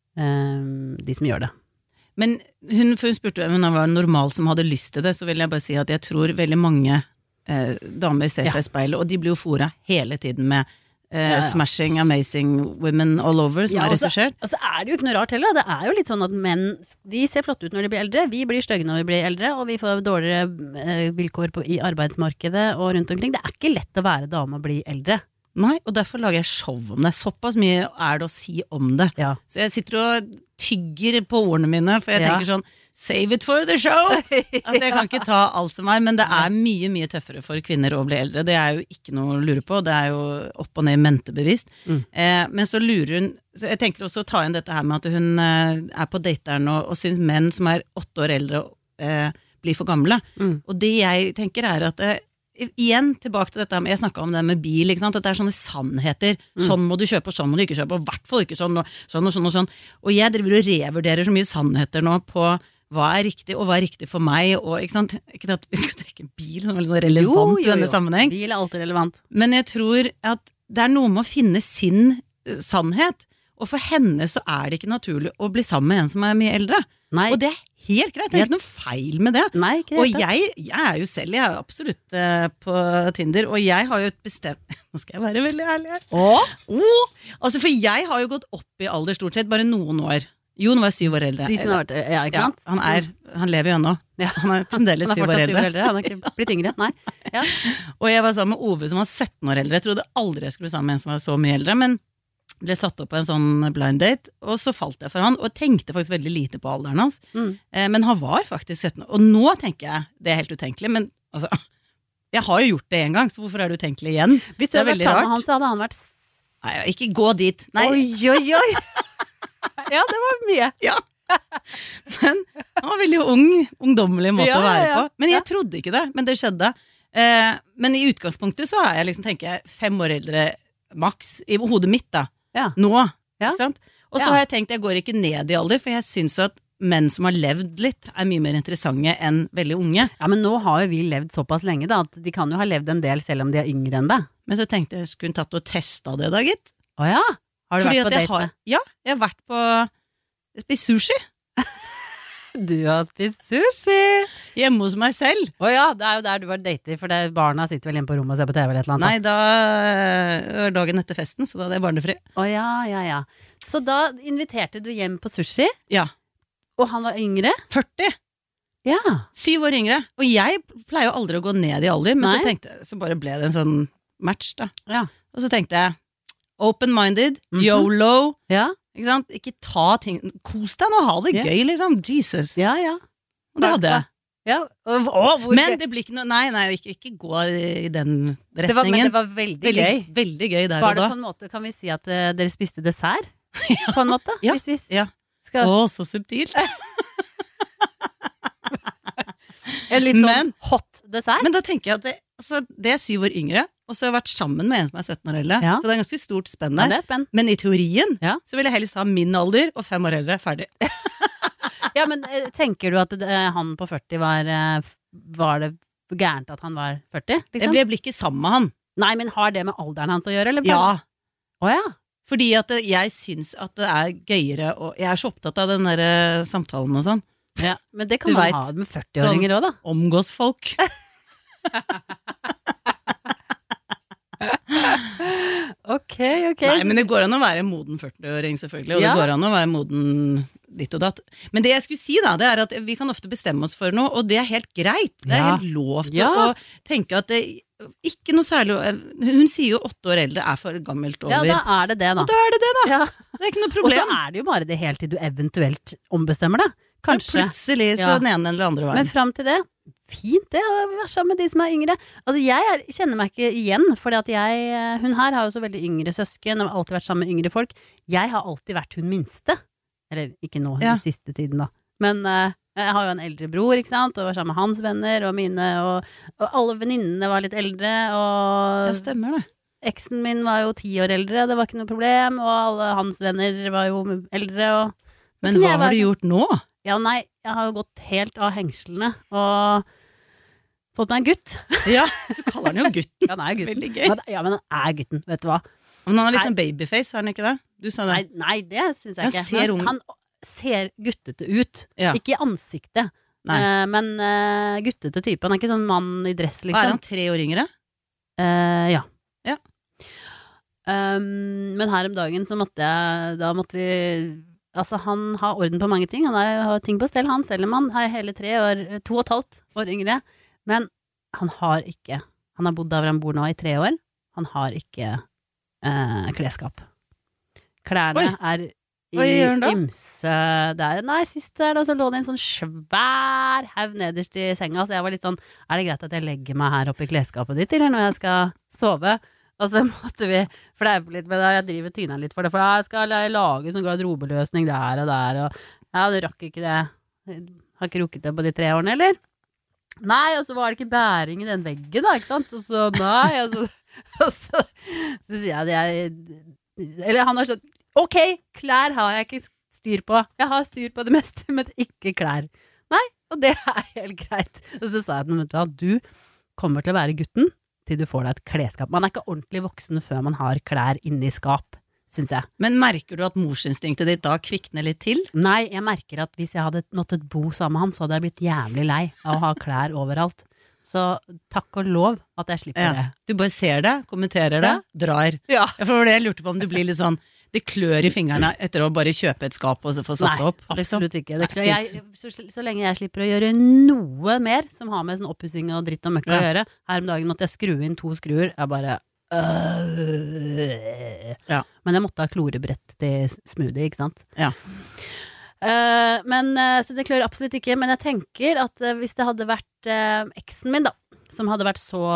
Um, de som gjør det. Men hun, for hun spurte om hun var normal som hadde lyst til det, så vil jeg bare si at jeg tror veldig mange eh, damer ser seg i speilet, og de blir jo fora hele tiden med eh, Ja, ja. smashing, amazing women all over, som Ja, er og så- regissert. Og så er det jo ikke noe rart heller. Det er jo litt sånn at menn de ser flotte ut når de blir eldre. Vi blir stygge når vi blir eldre, og vi får dårligere eh, vilkår på, i arbeidsmarkedet og rundt omkring. Det er ikke lett å være dame og bli eldre. Nei, og derfor lager jeg show om det. Såpass mye er det å si om det. Ja. Så jeg sitter og tygger på ordene mine, for jeg Ja. tenker sånn, save it for the show! At jeg kan ikke ta alt som er, men det er mye, mye tøffere for kvinner å bli eldre. Det er jo ikke noe å lure på, det er jo opp og ned mentebevisst. Mm. Eh, men så lurer hun, så jeg tenker også å ta inn dette her med at hun eh, er på dateren og, og synes menn som er åtte år eldre eh, blir for gamle. Mm. Og det jeg tenker er at eh, igjen tilbake til dette, jeg snakket om det med bil, ikke sant? At det er sånne sannheter, Mm. sånn må du kjøpe, og sånn må du ikke kjøpe, og i hvert fall ikke sånn, og sånn og sånn og sånn. Og jeg driver og revurderer så mye sannheter nå på hva er riktig, og hva er riktig for meg, og ikke sant, ikke at vi skal trekke bil, som er litt sånn relevant i denne sammenheng. Bil er alltid relevant. Men jeg tror at det er noe med å finne sin eh, sannhet, og for henne så er det ikke naturlig å bli sammen med en som er mye eldre. Nei. Og det er helt greit, det er ikke noe feil med det. Nei, ikke det. Og jeg, jeg er jo selv, jeg er jo absolutt eh, på Tinder, og jeg har jo et bestemt, nå skal jeg være veldig ærlig her. Åh? Åh! Altså, for jeg har jo gått opp i alder stort sett, bare noen år. Jon var syv år eldre. De som har vært, ja, ikke sant? Ja, han er, han lever jo ennå. Ja. Han er fremdeles Han er syv år fortsatt syv år eldre. eldre, han er ikke blitt yngre, nei. Ja. Og jeg var sammen med Ove som var sytten år eldre. Jeg trodde aldri jeg skulle være sammen med en som var så mye eldre, men ble satt opp på en sånn blind date, og så falt jeg for han, og tenkte faktisk veldig lite på alderen hans. Mm. Eh, men han var faktisk sytten år. Og nå tenker jeg, det er helt utenkelig, men altså, jeg har jo gjort det en gang, så hvorfor er det utenkelig igjen? Hvis du Det er hadde vært veldig sammen med rart. han, så hadde han vært Nei, ikke gå dit. Nei. Oi, oi, oi! Ja, det var mye. Ja. Men han var veldig ung, ungdommelig måte Ja, å være ja, ja. på. Men jeg Ja. trodde ikke det, men det skjedde. Eh, men i utgangspunktet så er jeg liksom, tenker jeg, fem år eldre maks, i hodet mitt da, Ja. nå. Ja. Ikke sant? Og så Ja. har jeg tenkt, jeg går ikke ned i alder, for jeg synes at menn som har levd litt, er mye mer interessante enn veldig unge. Ja, men nå har jo vi levd såpass lenge da, at de kan jo ha levd en del selv om de er yngre enn deg. Men så tenkte jeg, jeg skulle tatt og testa det da, gitt. Å ja? Har du Fordi vært at på jeg date har, med? Ja, jeg har vært på spist sushi Du har spist sushi! hjemme hos meg selv. Å ja, det er jo der du var dater, for det, barna sitter vel inne på rommet og ser på T V eller et eller annet. Nei, da det var dagen etter festen, så da hadde jeg barnefri. Å ja, ja, ja. Så da inviterte du hjem på sushi, Ja, og han var yngre? førti. Ja. Syv år yngre. Og jeg pleier jo aldri å gå ned i alder, men Nei. så tenkte jeg, så bare ble det en sånn match da. Ja. Og så tenkte jeg, open-minded, Mhm. YOLO, Ja, ikke sant? Ikke ta ting, kos deg nå, ha det Ja. gøy liksom, Jesus. ja. ja. Og det hadde jeg. ja. Og, å, hvor Men det blir ikke noe, nei, nei, ikke, ikke gå i den det var, men retningen. det var veldig, veldig, gøy. veldig gøy der Var og det da. på en måte, kan vi si at eh, dere spiste dessert? På en måte? Ja. Hvis vi Ja. skal Å, så subtilt. En litt sånn Men- hot dessert? Men da tenker jeg at det, altså, det er syv år yngre, og så har jeg vært sammen med en som er sytten år eldre, Ja. så det er ganske stort spenn Ja, der. det er spennende. Men i teorien Ja. så vil jeg helst ha min alder og fem år eldre, ferdig. Ja, men eh, tenker du at eh, han på førti var eh, Var det gærent at han var førti? Jeg Liksom? blir, jeg blir ikke sammen med han. Nei, men har det med alderen hans å gjøre, eller? Ja, Å ja. fordi at det- jeg syns at det er gøyere, og jeg er så opptatt av den der eh, samtalen og sånn. ja. Men det kan Du man vet, ha med førti-åringer òg, da. Omgås folk. Ok, ok. Nei, men det går an å være moden førti-åring selvfølgelig, og Ja. det går an å være moden ditt og datt. Men det jeg skulle si da, det er at vi kan ofte bestemme oss for noe, og det er helt greit. Det er Ja. helt lov til Ja. å tenke at det ikke noe særlig. Hun sier jo åtte år eldre er for gammelt over. Ja, da er det det, da. Og da er det det, da. Ja. Det er ikke noe Og så problem. er det jo bare det helt til du eventuelt ombestemmer det. Men Kanskje. plutselig så Ja. den ene eller andre veien. Men fram til det, fint det å være sammen med de som er yngre. Altså jeg er, kjenner meg ikke igjen, fordi at jeg, hun her har jo så veldig yngre søsken, og har alltid vært sammen med yngre folk. Jeg har alltid vært hun minste. Eller ikke nå, Ja. den siste tiden da. Men eh, jeg har jo en eldre bror, ikke sant, og var sammen med hans venner, og mine, og, og alle venninnene var litt eldre, og Ja, stemmer det. eksen min var jo ti år eldre, det var ikke noe problem, og alle hans venner var jo eldre, og Men kunne hva jeg har være du sånn- gjort nå? Ja, nei, jeg har jo gått helt av hengslene og fått meg en gutt. Ja, du kaller han jo gutten. Ja, han er gutten. Veldig gøy. Men, ja, men han er gutten, vet du hva? Men han har litt sånn babyface, har han ikke det? Du sa det. Nei, nei det synes jeg Han ikke. ser ung- han ser guttete ut. Ja. Ikke i ansiktet, Nei. eh, men eh, guttete type. Han er ikke sånn mann i dress, liksom. Hva er han, tre år yngre? Eh, ja. Ja. Um, men her om dagen så måtte jeg Da måtte vi Altså, han har orden på mange ting. Han har, har ting på stell, han. Selv om han er hele tre år, to og et halvt år yngre. Men han har ikke Han har bodd der hvor han bor nå i tre år. Han har ikke eh, klesskap. Klærne Oi. er i Hva gjør han da? ymse der. Nei, sist der da så lå det en sånn svær haug nederst i senga, så jeg var litt sånn, er det greit at jeg legger meg her oppe i klesskapet ditt, eller når jeg skal sove? Og så måtte vi fleipe litt med det, jeg driver tyna litt for det, for jeg skal lage sånn garderobeløsning der og der, og ja, du rakk ikke det. Har ikke rukket det på de tre årene, eller? Nei, og så var det ikke bæring i den veggen da, ikke sant? Og så, nei, og så, og så, så sier jeg det, jeg, eller han har sånn, ok, klær har jeg ikke styr på, jeg har styr på det meste, men ikke klær. Nei, og det er helt greit. Og så sa jeg til ham, du kommer til å være gutten til du får deg et klesskap. Man er ikke ordentlig voksen før man har klær inne i skap, synes jeg. Men merker du at morsinstinktet ditt da kvikner litt til? Nei, jeg merker at hvis jeg hadde måttet bo sammen med han, så hadde jeg blitt jævlig lei av å ha klær overalt. Så takk og lov at jeg slipper Ja. det. Du bare ser det, kommenterer det, Ja. drar. Ja. Ja, for det var det jeg lurte på om du blir litt sånn, det klør i fingrene etter å bare kjøpe et skap og så få satt det opp. Nei, liksom. absolutt ikke. Det, Nei, jeg, fint. så, så lenge jeg slipper å gjøre noe mer som har med sånn oppussing og dritt og møkk å Ja. gjøre. Her om dagen måtte jeg skru inn to skruer. Jeg bare øh. Ja. Men jeg måtte ha klorebrett til smoothie, ikke sant? Ja. Eh, men, eh, så det klør absolutt ikke. Men jeg tenker at eh, hvis det hadde vært eh, eksen min, da, som hadde vært så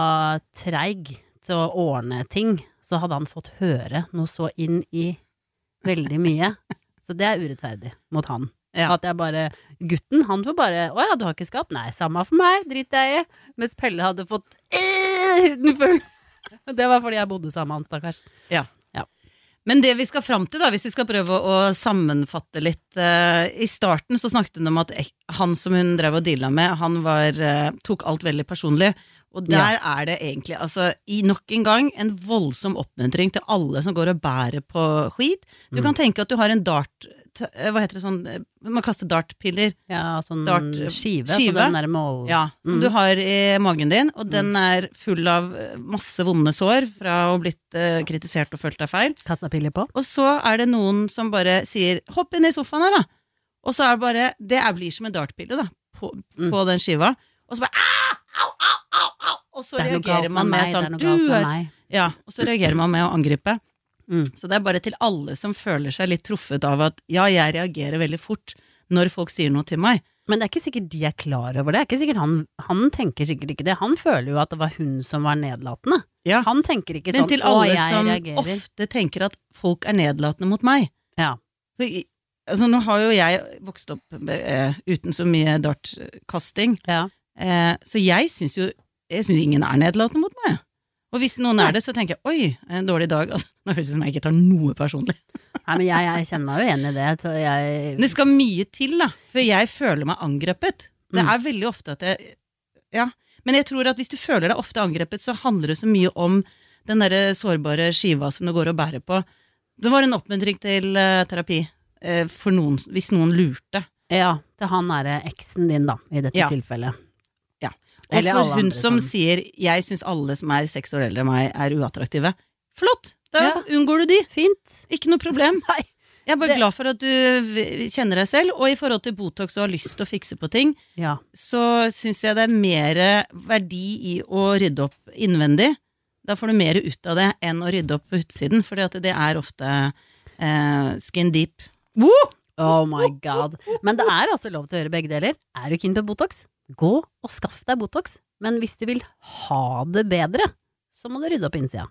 treig til å ordne ting, så hadde han fått høre noe så inn i veldig mye. Så det er urettferdig mot han. Ja. At jeg bare, gutten, han får bare, åja, du har ikke skap? Nei, samme for meg, drit jeg i. Mens Pelle hadde fått øh, huden full. Det var fordi jeg bodde sammen med han, stakkars. Ja. Ja. Men det vi skal fram til da, hvis vi skal prøve å sammenfatte litt, eh, i starten så snakket hun om at ek- han som hun drev og dealet med, han var, eh, tok alt veldig personlig. Og der er det egentlig, altså, i nok en gang, en voldsom oppmuntring til alle som går og bærer på skit. Du Mm. kan tenke at du har en dart, t- hva heter det sånn, eh, man kaster dartpiller. Ja, sånn Dart- skive, skive. så den der mål... Ja, som Mm. du har i magen din, og den er full av eh, masse vonde sår fra å ha blitt eh, kritisert og følt deg feil. Kastet piller på. Og så er det noen som bare sier, hopp inn i sofaen her da. Og så er det bare, det er, blir som en dartpille da, på, Mm. på den skiva. Og så bare, ah, au, au, au, au. Og så Det er noe reagerer galt man med med meg, det er sånn, noe galt du med er, meg. ja, og så reagerer man med å angripe. Mm. Så det er bare til alle som føler seg litt truffet av at, ja, jeg reagerer veldig fort når folk sier noe til meg. Men det er ikke sikkert de er klar over det. Det er ikke sikkert han, han tenker sikkert ikke det. Han føler jo at det var hun som var nedlatende. Ja. Han tenker ikke Men sånn, til å, alle jeg som reagerer. ofte tenker at folk er nedlatende mot meg. Ja. For, i- altså, nå har jo jeg vokst opp eh, uten så mye dartkasting, Ja. eh, så jeg synes jo, jeg synes ingen er nedlatende mot meg. Og hvis noen Nei. er det, så tenker jeg, oi, en dårlig dag. Altså, nå høres det ut som jeg ikke tar noe personlig. Nei, men jeg, jeg kjenner meg jo igjen i det. Så jeg, Men det skal mye til da, for jeg føler meg angrepet. Det Mm. er veldig ofte at jeg, ja, men jeg tror at hvis du føler deg ofte angrepet, så handler det så mye om den der sårbare skiva som du går og bærer på. Det var en oppmuntring til eh, terapi, eh, for noen, hvis noen lurte. ja, til han er eksen din da, i dette Ja. tilfellet. Ja. Og Eller for alle hun andre som som- sier, jeg synes alle som er seks år eldre enn meg er uattraktive. Flott, da Ja. unngår du de. Fint. Ikke noe problem. Nei. Jeg er bare Det- glad for at du v- kjenner deg selv, og i forhold til Botox og har lyst til å fikse på ting, Ja. så synes jeg det er mer verdi i å rydde opp innvendig. Da får du mer ut av det enn å rydde opp på utsiden, fordi at det er ofte eh, skin deep. Woo! Oh my god. Men det er altså lov til å gjøre begge deler. Er du keen på Botox? Gå og skaff deg Botox. Men hvis du vil ha det bedre, så må du rydde opp innsida.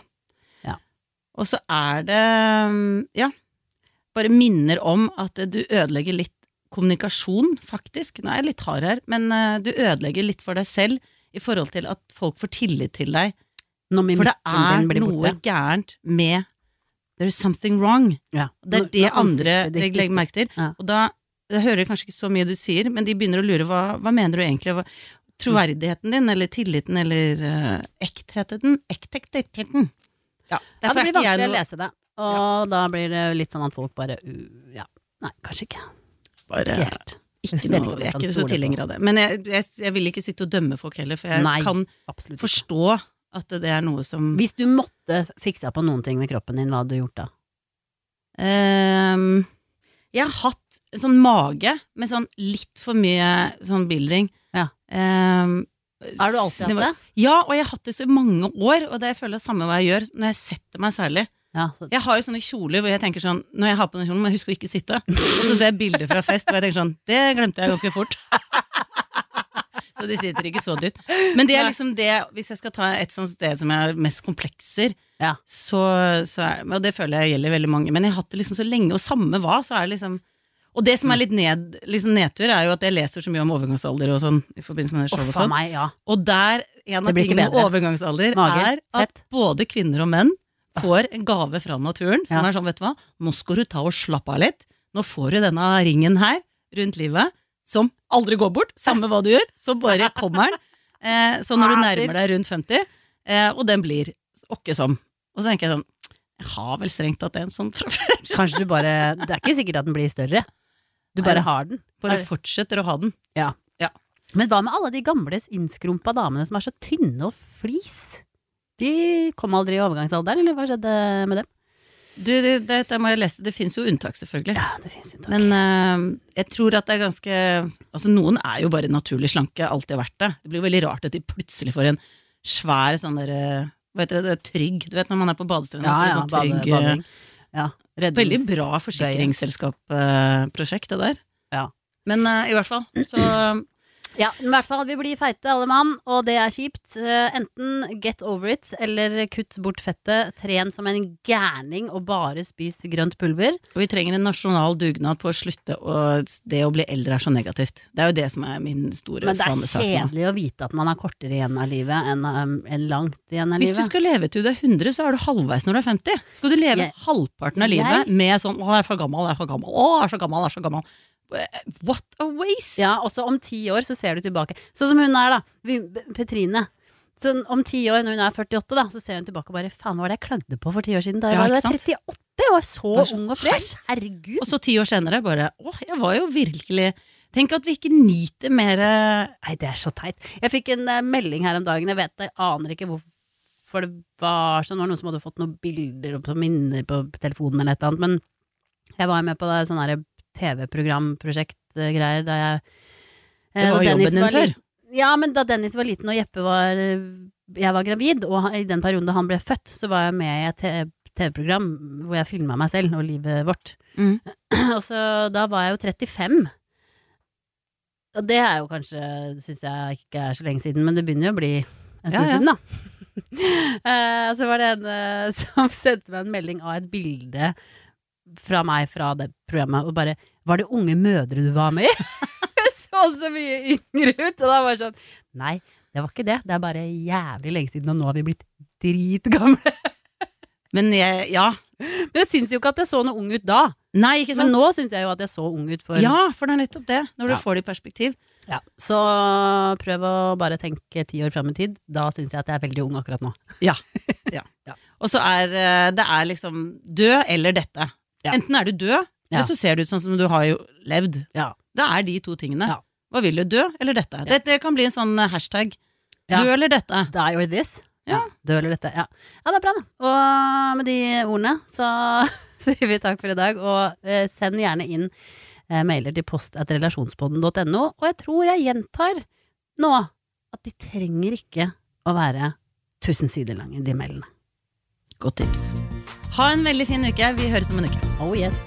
Og så er det, ja, bare minner om at du ødelegger litt kommunikasjon, faktisk. Nå er jeg litt hard her, men eh, du ødelegger litt for deg selv i forhold til at folk får tillit til deg. Når For det mimikken er din blir noe borte. gærent med There's something wrong. Ja. Det er Når- det når andre ansiktet ditt jeg legger merke til. Ja. Og da jeg hører kanskje ikke så mye du sier, men de begynner å lure, hva, hva mener du egentlig? Hva, troverdigheten din, eller tilliten, eller uh, ektheten? Ektheten. Ja, ja, det blir vanskelig å lese det. Og ja. Da blir det litt sånn at folk bare, uh, ja, nei, kanskje ikke. Bare, ikke helt. Ikke noe, jeg er ikke så tilhenger av det. Men jeg, jeg, jeg vil ikke sitte og dømme folk heller, for jeg nei, kan forstå at det er noe som... Hvis du måtte fikse på noen ting med kroppen din, hva hadde du gjort da? Um, jeg har hatt en sånn mage med sånn litt for mye sånn bildring. Ja. Um, har du alltid hatt det? Ja, og jeg har hatt det så mange år, og det jeg føler samme hva jeg gjør når jeg setter meg særlig. Ja, så... Jeg har jo sånne kjoler hvor jeg tenker sånn, når jeg har på den kjolen, må jeg huske å ikke sitte. Og så ser jeg bilder fra fest, og jeg tenker sånn, det glemte jeg ganske fort. Så de sitter ikke så dypt. Men det er liksom det, hvis jeg skal ta et sånt sted som er mest komplekser, ja. så, så er, og det føler jeg gjelder veldig mange, men jeg har hatt det liksom så lenge, og samme hva, så er det liksom, og det som er litt ned, liksom nedtur, er jo at jeg leser så mye om overgangsalder og sånn, i forbindelse med det showet og sånn. Meg, ja. Og der, en av tingene med overgangsalder Mage, er at fett. Både kvinner og menn får en gave fra naturen, som ja. Er sånn, vet du hva, nå skal du ta og slappe av litt, nå får du denne ringen her, rundt livet, som aldri går bort, samme hva du gjør, så bare kommer den, eh, så når du nærmer deg rundt femti, eh, og den blir åkke som. Og så tenker jeg sånn, jeg har vel strengt tatt en sånn fra før. Kanskje du bare, det er ikke sikkert at den blir større, du bare Nei, har den. Bare fortsetter å ha den. Ja. ja. Men hva med alle de gamle innskrumpa damene som er så tynne og flis? De kom aldri i overgangsalderen, eller hva skjedde med dem? Du, det, det, det må jeg lese, det finnes jo unntak selvfølgelig. Ja, det finnes unntak. Men uh, jeg tror at det er ganske, altså noen er jo bare naturlig slanke, alltid har vært det. Det blir veldig rart at de plutselig får en svær sånn der, hva heter det, det er trygg, du vet når man er på badestranden, ja, så er det ja, sånn trygg, bade, ja, veldig bra forsikringsselskap-prosjekt det der. Ja. Men uh, i hvert fall, så... Ja, i hvert fall, vi blir feite alle mann, og det er kjipt. Uh, enten get over it, eller kutt bort fettet, tren som en gærning og bare spis grønt pulver. Og vi trenger en nasjonal dugnad på å slutte, og det å bli eldre er så negativt. Det er jo det som er min store fanesak nå. Men det er kjedelig å vite at man har kortere igjen av livet enn, um, enn langt igjen av Hvis livet. Hvis du skal leve til du er hundre, så er du halvveis når du er femti. Skal du leve jeg, halvparten av livet jeg, med sånn, å, jeg er for gammel, jeg er for gammel, å, jeg er så gammel, jeg er så gammel. What a waste! Ja, også om ti år så ser du tilbake. Sånn som hun er da, Petrine. Så om ti år, når hun er førtiåtte da, så ser hun tilbake og bare, faen, hva var det jeg klagde på for ti år siden? Da jeg ja, var trettiåtte, jeg var så var ung og fresh. Herregud. Og så ti år senere bare, åh, jeg var jo virkelig... Tenk at vi ikke nyter mer... Nei, det er så teit. Jeg fikk en uh, melding her om dagen, jeg vet, jeg aner ikke hvorfor det var sånn, det var noen som hadde fått noen bilder og minner på telefonen eller et eller annet, men jeg var med på det sånn her T V-programprosjekt-greier da jeg Det var jobben din før? Ja, men da Dennis var liten og Jeppe var jeg var gravid, og i den perioden da han ble født, så var jeg med i et T V-program hvor jeg filmet meg selv og livet vårt. Mm. Og så da var jeg jo trettifem. Og det er jo kanskje, synes jeg ikke er så lenge siden, men det begynner jo å bli en stund ja, ja. siden da. uh, så var det en uh, som sendte meg en melding av et bilde fra meg fra det programmet, og bare, var det unge mødre du var med i? Jeg så så mye yngre ut, og da var det sånn, nei, det var ikke det, det er bare jævlig lenge siden, og nå har vi blitt dritgamle. Men jeg, ja. Men jeg synes jo ikke at jeg så noe ung ut da. Nei, ikke sant? Men nå synes jeg jo at jeg så ung ut for... Ja, for det er nettopp det, når du ja. får det i perspektiv. Ja, så prøv å bare tenke ti år frem i tid, da synes jeg at jeg er veldig ung akkurat nå. Ja, ja. ja. Og så er det er liksom død eller dette. Ja. Enten er du død, ja. eller så ser det ut sånn som du har jo levd. Ja. Det er de to tingene. Ja. Hva vil du, dø eller dette? Ja. Dette kan bli en sånn hashtag. Ja. Dø eller dette? Die or this. Ja. Ja. Dø eller dette, ja. Ja, det er bra da. Og med de ordene så sier vi takk for i dag, og eh, send gjerne inn eh, mailer til post at relasjonspodden punktum no, og jeg tror jeg gjentar nå at de trenger ikke å være tusen sider lange, de mailene. Godt tips. Ha en veldig fin uke. Vi høres om en uke. Oh yes.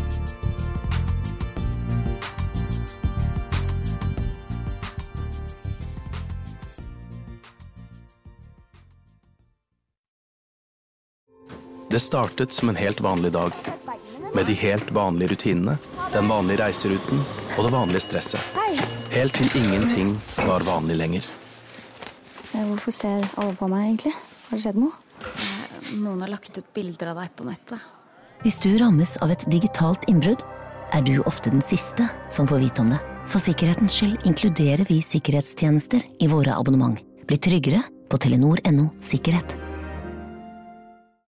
Det startet som en helt vanlig dag, med de helt vanlige rutinene, den vanlige reiseruten og det vanlige stresset. Helt til ingenting var vanlig lenger. Hvorfor ser alle på meg egentlig? Har det skjedd noe? Noen har lagt ut bilder av deg på nettet. Hvis du rammes av et digitalt innbrudd, er du ofte den siste som får vite om det. For sikkerhetens skyld inkluderer vi sikkerhetstjenester i våre abonnement. Bli tryggere på telenor punktum no sikkerhet.